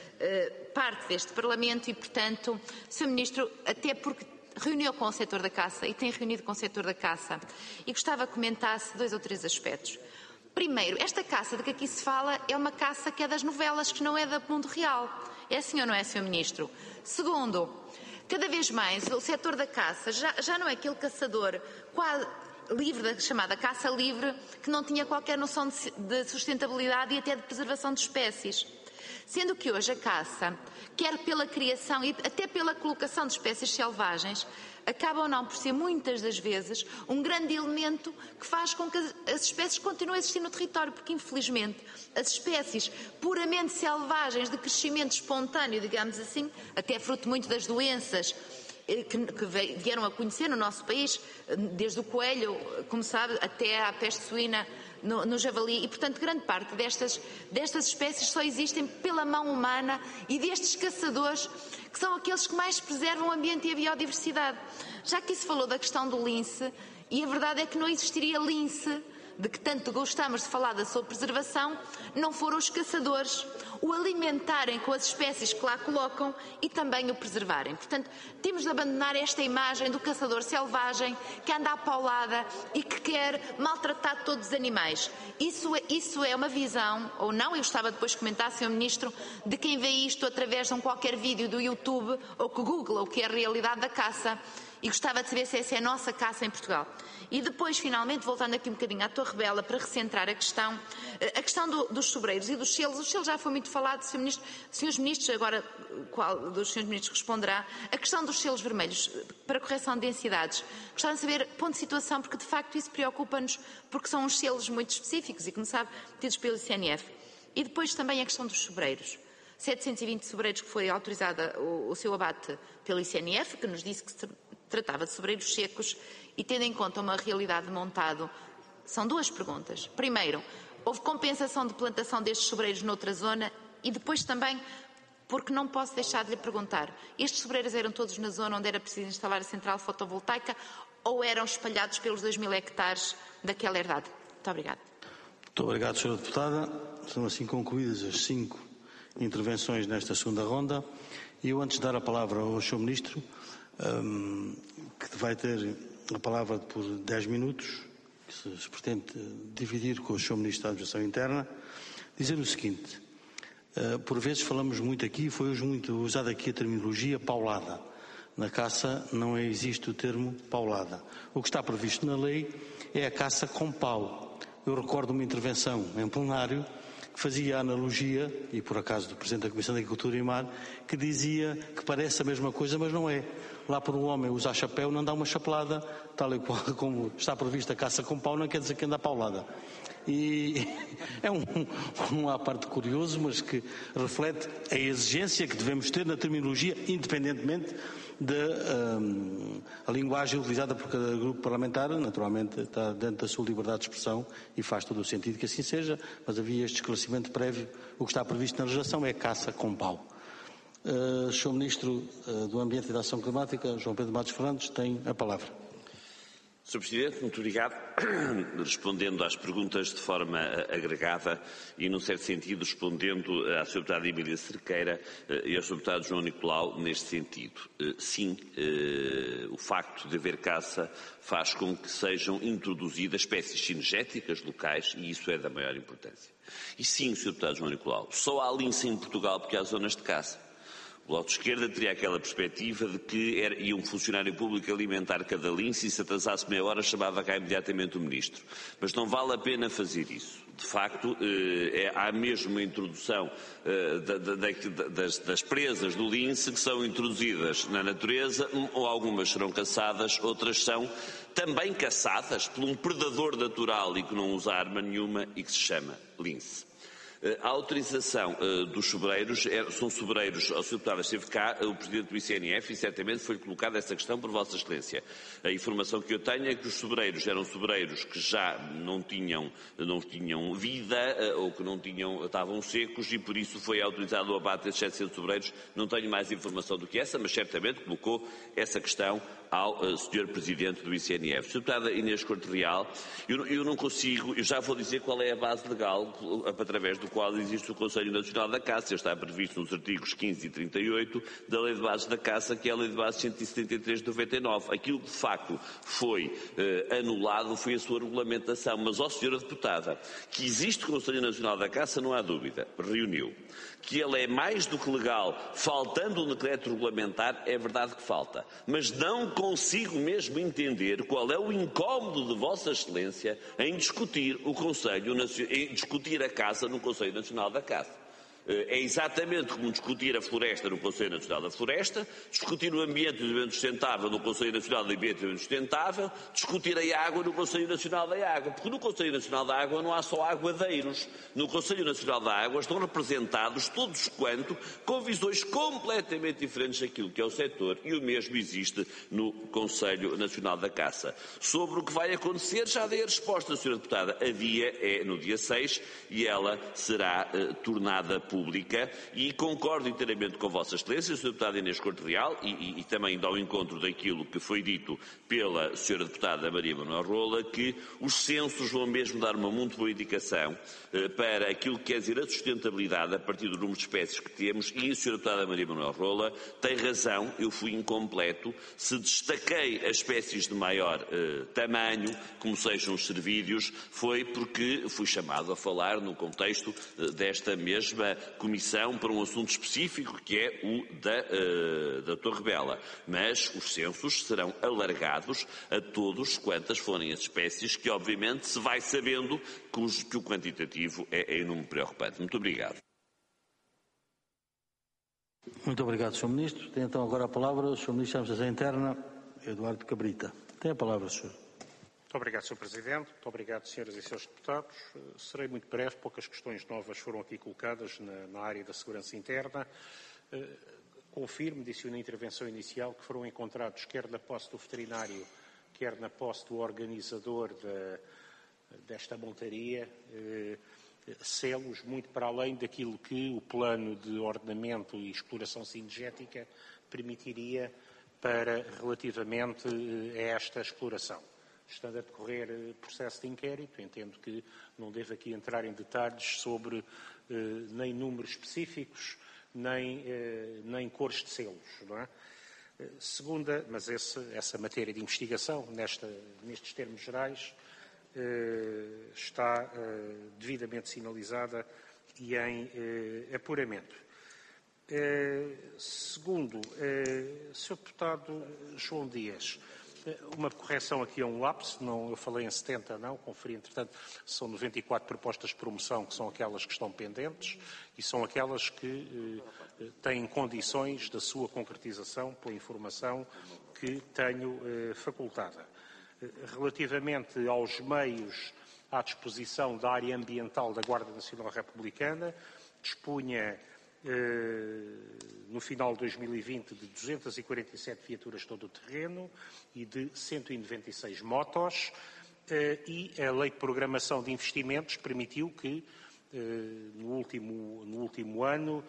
uh, parte deste Parlamento e, portanto, senhor Ministro, até porque reuniu com o setor da caça e tem reunido com o setor da caça e gostava que comentasse dois ou três aspectos. Primeiro, esta caça de que aqui se fala é uma caça que é das novelas, que não é do mundo real. É assim ou não é, senhor Ministro? Segundo, cada vez mais o setor da caça já, já não é aquele caçador quase livre da chamada caça livre, que não tinha qualquer noção de, de sustentabilidade e até de preservação de espécies. Sendo que hoje a caça, quer pela criação e até pela colocação de espécies selvagens, acaba ou não por ser muitas das vezes um grande elemento que faz com que as espécies continuem a existir no território, porque infelizmente as espécies puramente selvagens de crescimento espontâneo, digamos assim, até fruto muito das doenças que, que vieram a conhecer no nosso país, desde o coelho, como sabe, até à peste suína no, no javali, e portanto grande parte destas, destas espécies só existem pela mão humana e destes caçadores que são aqueles que mais preservam o ambiente e a biodiversidade. Já que se falou da questão do lince, e a verdade é que não existiria lince, de que tanto gostamos de falar da sua preservação, não foram os caçadores o alimentarem com as espécies que lá colocam e também o preservarem. Portanto, temos de abandonar esta imagem do caçador selvagem que anda à paulada e que quer maltratar todos os animais. Isso é, isso é uma visão, ou não, eu gostava depois de comentar, senhor Ministro, de quem vê isto através de um qualquer vídeo do YouTube ou que googla o que é a realidade da caça. E gostava de saber se essa é a nossa caça em Portugal. E depois, finalmente, voltando aqui um bocadinho à Torre Bela, para recentrar a questão, a questão do, dos sobreiros e dos selos. Os selos já foi muito falado, senhor Ministro, senhores Ministros, agora qual dos senhores Ministros responderá. A questão dos selos vermelhos, para correção de densidades. Gostava de saber, ponto de situação, porque de facto isso preocupa-nos, porque são uns selos muito específicos e, como sabe, tidos pelo I C N F. E depois também a questão dos sobreiros. setecentos e vinte sobreiros que foi autorizada o, o seu abate pelo I C N F, que nos disse que se tratava de sobreiros secos, e tendo em conta uma realidade de montado, são duas perguntas. Primeiro, houve compensação de plantação destes sobreiros noutra zona? E depois também, porque não posso deixar de lhe perguntar, estes sobreiros eram todos na zona onde era preciso instalar a central fotovoltaica ou eram espalhados pelos dois mil hectares daquela herdade? Muito obrigada. Muito obrigado, senhora Deputada. São assim concluídas as cinco intervenções nesta segunda ronda. E eu, antes de dar a palavra ao senhor Ministro, um, que vai ter a palavra por dez minutos, que se, se pretende dividir com o senhor Ministro da Administração Interna, dizer o seguinte: uh, por vezes falamos muito aqui, foi hoje muito usada aqui a terminologia paulada. Na caça não existe o termo paulada. O que está previsto na lei é a caça com pau. Eu recordo uma intervenção em plenário que fazia a analogia, e por acaso do Presidente da Comissão de Agricultura e Mar, que dizia que parece a mesma coisa, mas não é. Lá por um homem usar chapéu não dá uma chapelada, tal e qual como está prevista a caça com pau, não quer dizer que anda paulada. E é um, um à parte curioso, mas que reflete a exigência que devemos ter na terminologia, independentemente da um, a linguagem utilizada por cada grupo parlamentar. Naturalmente está dentro da sua liberdade de expressão e faz todo o sentido que assim seja, mas havia este esclarecimento prévio. O que está previsto na legislação é caça com pau. Uh, senhor Ministro uh, do Ambiente e da Ação Climática, João Pedro Matos Fernandes, tem a palavra. senhor Presidente, muito obrigado. Respondendo às perguntas de forma agregada e, num certo sentido, respondendo à senhora Deputada Emília Cerqueira e ao senhor Deputado João Nicolau, neste sentido. Sim, o facto de haver caça faz com que sejam introduzidas espécies cinegéticas locais e isso é da maior importância. E sim, senhor Deputado João Nicolau, só há lince em Portugal porque há zonas de caça. O Bloco de Esquerda teria aquela perspectiva de que era, ia um funcionário público alimentar cada lince e se atrasasse meia hora chamava cá imediatamente o Ministro. Mas não vale a pena fazer isso. De facto, eh, é, há mesmo uma introdução eh, da, da, da, das, das presas do lince que são introduzidas na natureza, ou algumas serão caçadas, outras são também caçadas por um predador natural e que não usa arma nenhuma e que se chama lince. A autorização uh, dos sobreiros, é, são sobreiros, ao senhor Deputado esteve cá, o Presidente do I C N F, e certamente foi colocada essa questão por Vossa Excelência. A informação que eu tenho é que os sobreiros eram sobreiros que já não tinham, não tinham vida, uh, ou que não tinham, estavam secos, e por isso foi autorizado o abate desses setecentos sobreiros. Não tenho mais informação do que essa, mas certamente colocou essa questão ao uh, senhor Presidente do I C N F. senhora Deputada Inês Corte Real, eu, eu não consigo, eu já vou dizer qual é a base legal através do qual existe o Conselho Nacional da Caça. Está previsto nos artigos quinze e trinta e oito da Lei de Bases da Caça, que é a Lei de Bases cento e setenta e três de noventa e nove. Aquilo que de facto foi eh, anulado foi a sua regulamentação, mas, ó senhora Deputada, que existe o Conselho Nacional da Caça não há dúvida, reuniu. Que ele é mais do que legal, faltando um decreto regulamentar, é verdade que falta. Mas não consigo mesmo entender qual é o incómodo de Vossa Excelência em discutir o Conselho, em discutir a caça no Conselho Nacional da Caça. É exatamente como discutir a floresta no Conselho Nacional da Floresta, discutir o ambiente e o desenvolvimento sustentável no Conselho Nacional do Ambiente e Desenvolvimento Sustentável, discutir a água no Conselho Nacional da Água, porque no Conselho Nacional da Água não há só aguadeiros. No Conselho Nacional da Água estão representados todos quanto com visões completamente diferentes daquilo que é o setor, e o mesmo existe no Conselho Nacional da Caça. Sobre o que vai acontecer, já dei a resposta, senhora Deputada. A via é no dia seis e ela será eh, tornada pública, e concordo inteiramente com Vossa Excelência, senhora Deputada Inês Corte Real, e, e, e também indo ao encontro daquilo que foi dito pela senhora Deputada Maria Manuel Rola, que os censos vão mesmo dar uma muito boa indicação eh, para aquilo que quer dizer a sustentabilidade a partir do número de espécies que temos, e a senhora Deputada Maria Manuel Rola tem razão, eu fui incompleto, se destaquei as espécies de maior eh, tamanho, como sejam os cervídeos, foi porque fui chamado a falar no contexto eh, desta mesma comissão para um assunto específico, que é o da, uh, da Torre Bela. Mas os censos serão alargados a todos quantas forem as espécies, que obviamente se vai sabendo que, os, que o quantitativo é, é um número preocupante. Muito obrigado. Muito obrigado, senhor Ministro. Tem então agora a palavra o senhor Ministro da Administração Interna, Eduardo Cabrita. Tem a palavra, senhor. Muito obrigado, senhor Presidente. Muito obrigado, senhoras e senhores deputados. Serei muito breve, poucas questões novas foram aqui colocadas na, na área da segurança interna. Uh, confirmo, disse na intervenção inicial, que foram encontrados, quer na posse do veterinário, quer na posse do organizador de, desta montaria, uh, selos muito para além daquilo que o plano de ordenamento e exploração cinegética permitiria para relativamente uh, a esta exploração. Estando a decorrer uh, processo de inquérito, entendo que não devo aqui entrar em detalhes sobre uh, nem números específicos, nem, uh, nem cores de selos, não é? Uh, segunda, mas esse, essa matéria de investigação, nesta, nestes termos gerais, uh, está uh, devidamente sinalizada e em uh, apuramento. Uh, segundo, uh, senhor Deputado João Dias, uma correção aqui a um lapso, não, eu falei em setenta, não, conferi, entretanto, são noventa e quatro propostas de promoção, que são aquelas que estão pendentes e são aquelas que eh, têm condições da sua concretização pela informação que tenho eh, facultada. Relativamente aos meios à disposição da área ambiental da Guarda Nacional Republicana, dispunha no final de dois mil e vinte de duzentas e quarenta e sete viaturas todo o terreno e de cento e noventa e seis motos, e a Lei de Programação de Investimentos permitiu que no último, no último ano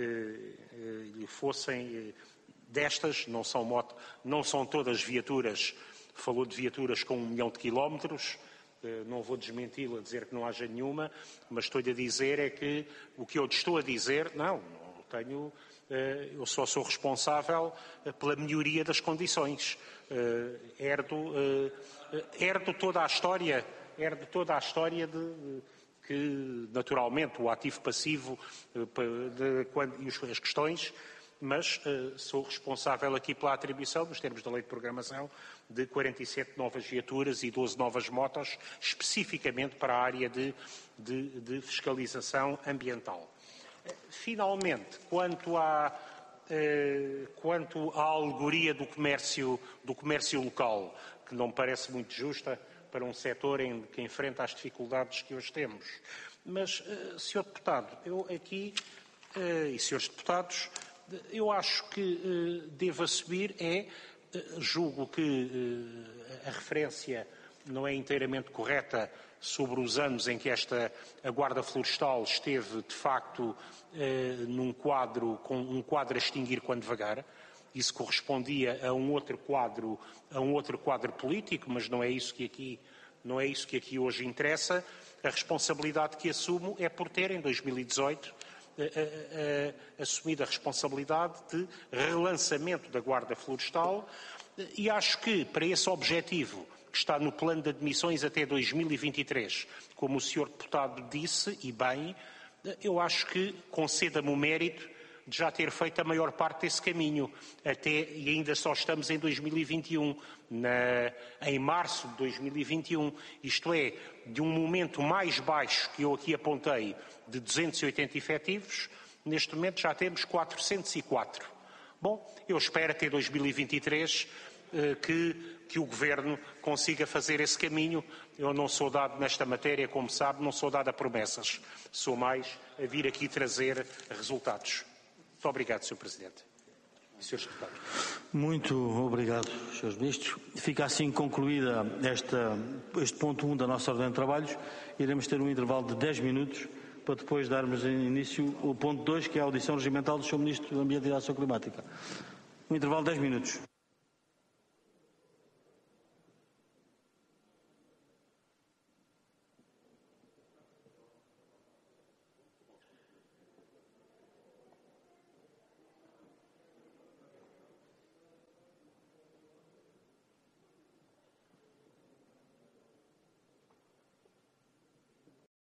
fossem destas, não são, moto, não são todas viaturas, falou de viaturas com um milhão de quilómetros. Não vou desmenti-la, dizer que não haja nenhuma, mas estou-lhe a dizer é que o que eu estou a dizer, não, não tenho, eu só sou responsável pela melhoria das condições. Herdo, herdo toda a história, herdo toda a história de que, naturalmente, o ativo-passivo e as questões, mas uh, sou responsável aqui pela atribuição, nos termos da Lei de Programação, de quarenta e sete novas viaturas e doze novas motos, especificamente para a área de, de, de fiscalização ambiental. Uh, finalmente, quanto à, uh, quanto à alegoria do comércio, do comércio local, que não me parece muito justa para um setor em, que enfrenta as dificuldades que hoje temos, Mas, uh, senhor Deputado, eu aqui, uh, e senhores Deputados, eu acho que uh, devo assumir é, uh, julgo que uh, a referência não é inteiramente correta sobre os anos em que esta a Guarda Florestal esteve, de facto, eh, num quadro, com um quadro a extinguir quando devagar. Isso correspondia a um outro quadro, a um outro quadro político, mas não é isso que aqui, não é isso que aqui hoje interessa. A responsabilidade que assumo é por ter, em dois mil e dezoito, eh, eh, eh, assumido a responsabilidade de relançamento da Guarda Florestal, e acho que, para esse objetivo, que está no plano de admissões até dois mil e vinte e três, como o senhor Deputado disse, e bem, eu acho que conceda-me o mérito de já ter feito a maior parte desse caminho, até, e ainda só estamos em dois mil e vinte e um, na, em março de dois mil e vinte e um, isto é, de um momento mais baixo que eu aqui apontei, de duzentos e oitenta efetivos, neste momento já temos quatrocentos e quatro. Bom, eu espero até dois mil e vinte e três que, que o Governo consiga fazer esse caminho. Eu não sou dado nesta matéria, como sabe, não sou dado a promessas. Sou mais a vir aqui trazer resultados. Muito obrigado, senhor Presidente. senhores Deputados. Muito obrigado, senhores Ministros. Fica assim concluída esta, este ponto um da nossa ordem de trabalhos. Iremos ter um intervalo de dez minutos para depois darmos início ao ponto dois, que é a audição regimental do senhor Ministro do Ambiente e da Ação Climática. Um intervalo de dez minutos.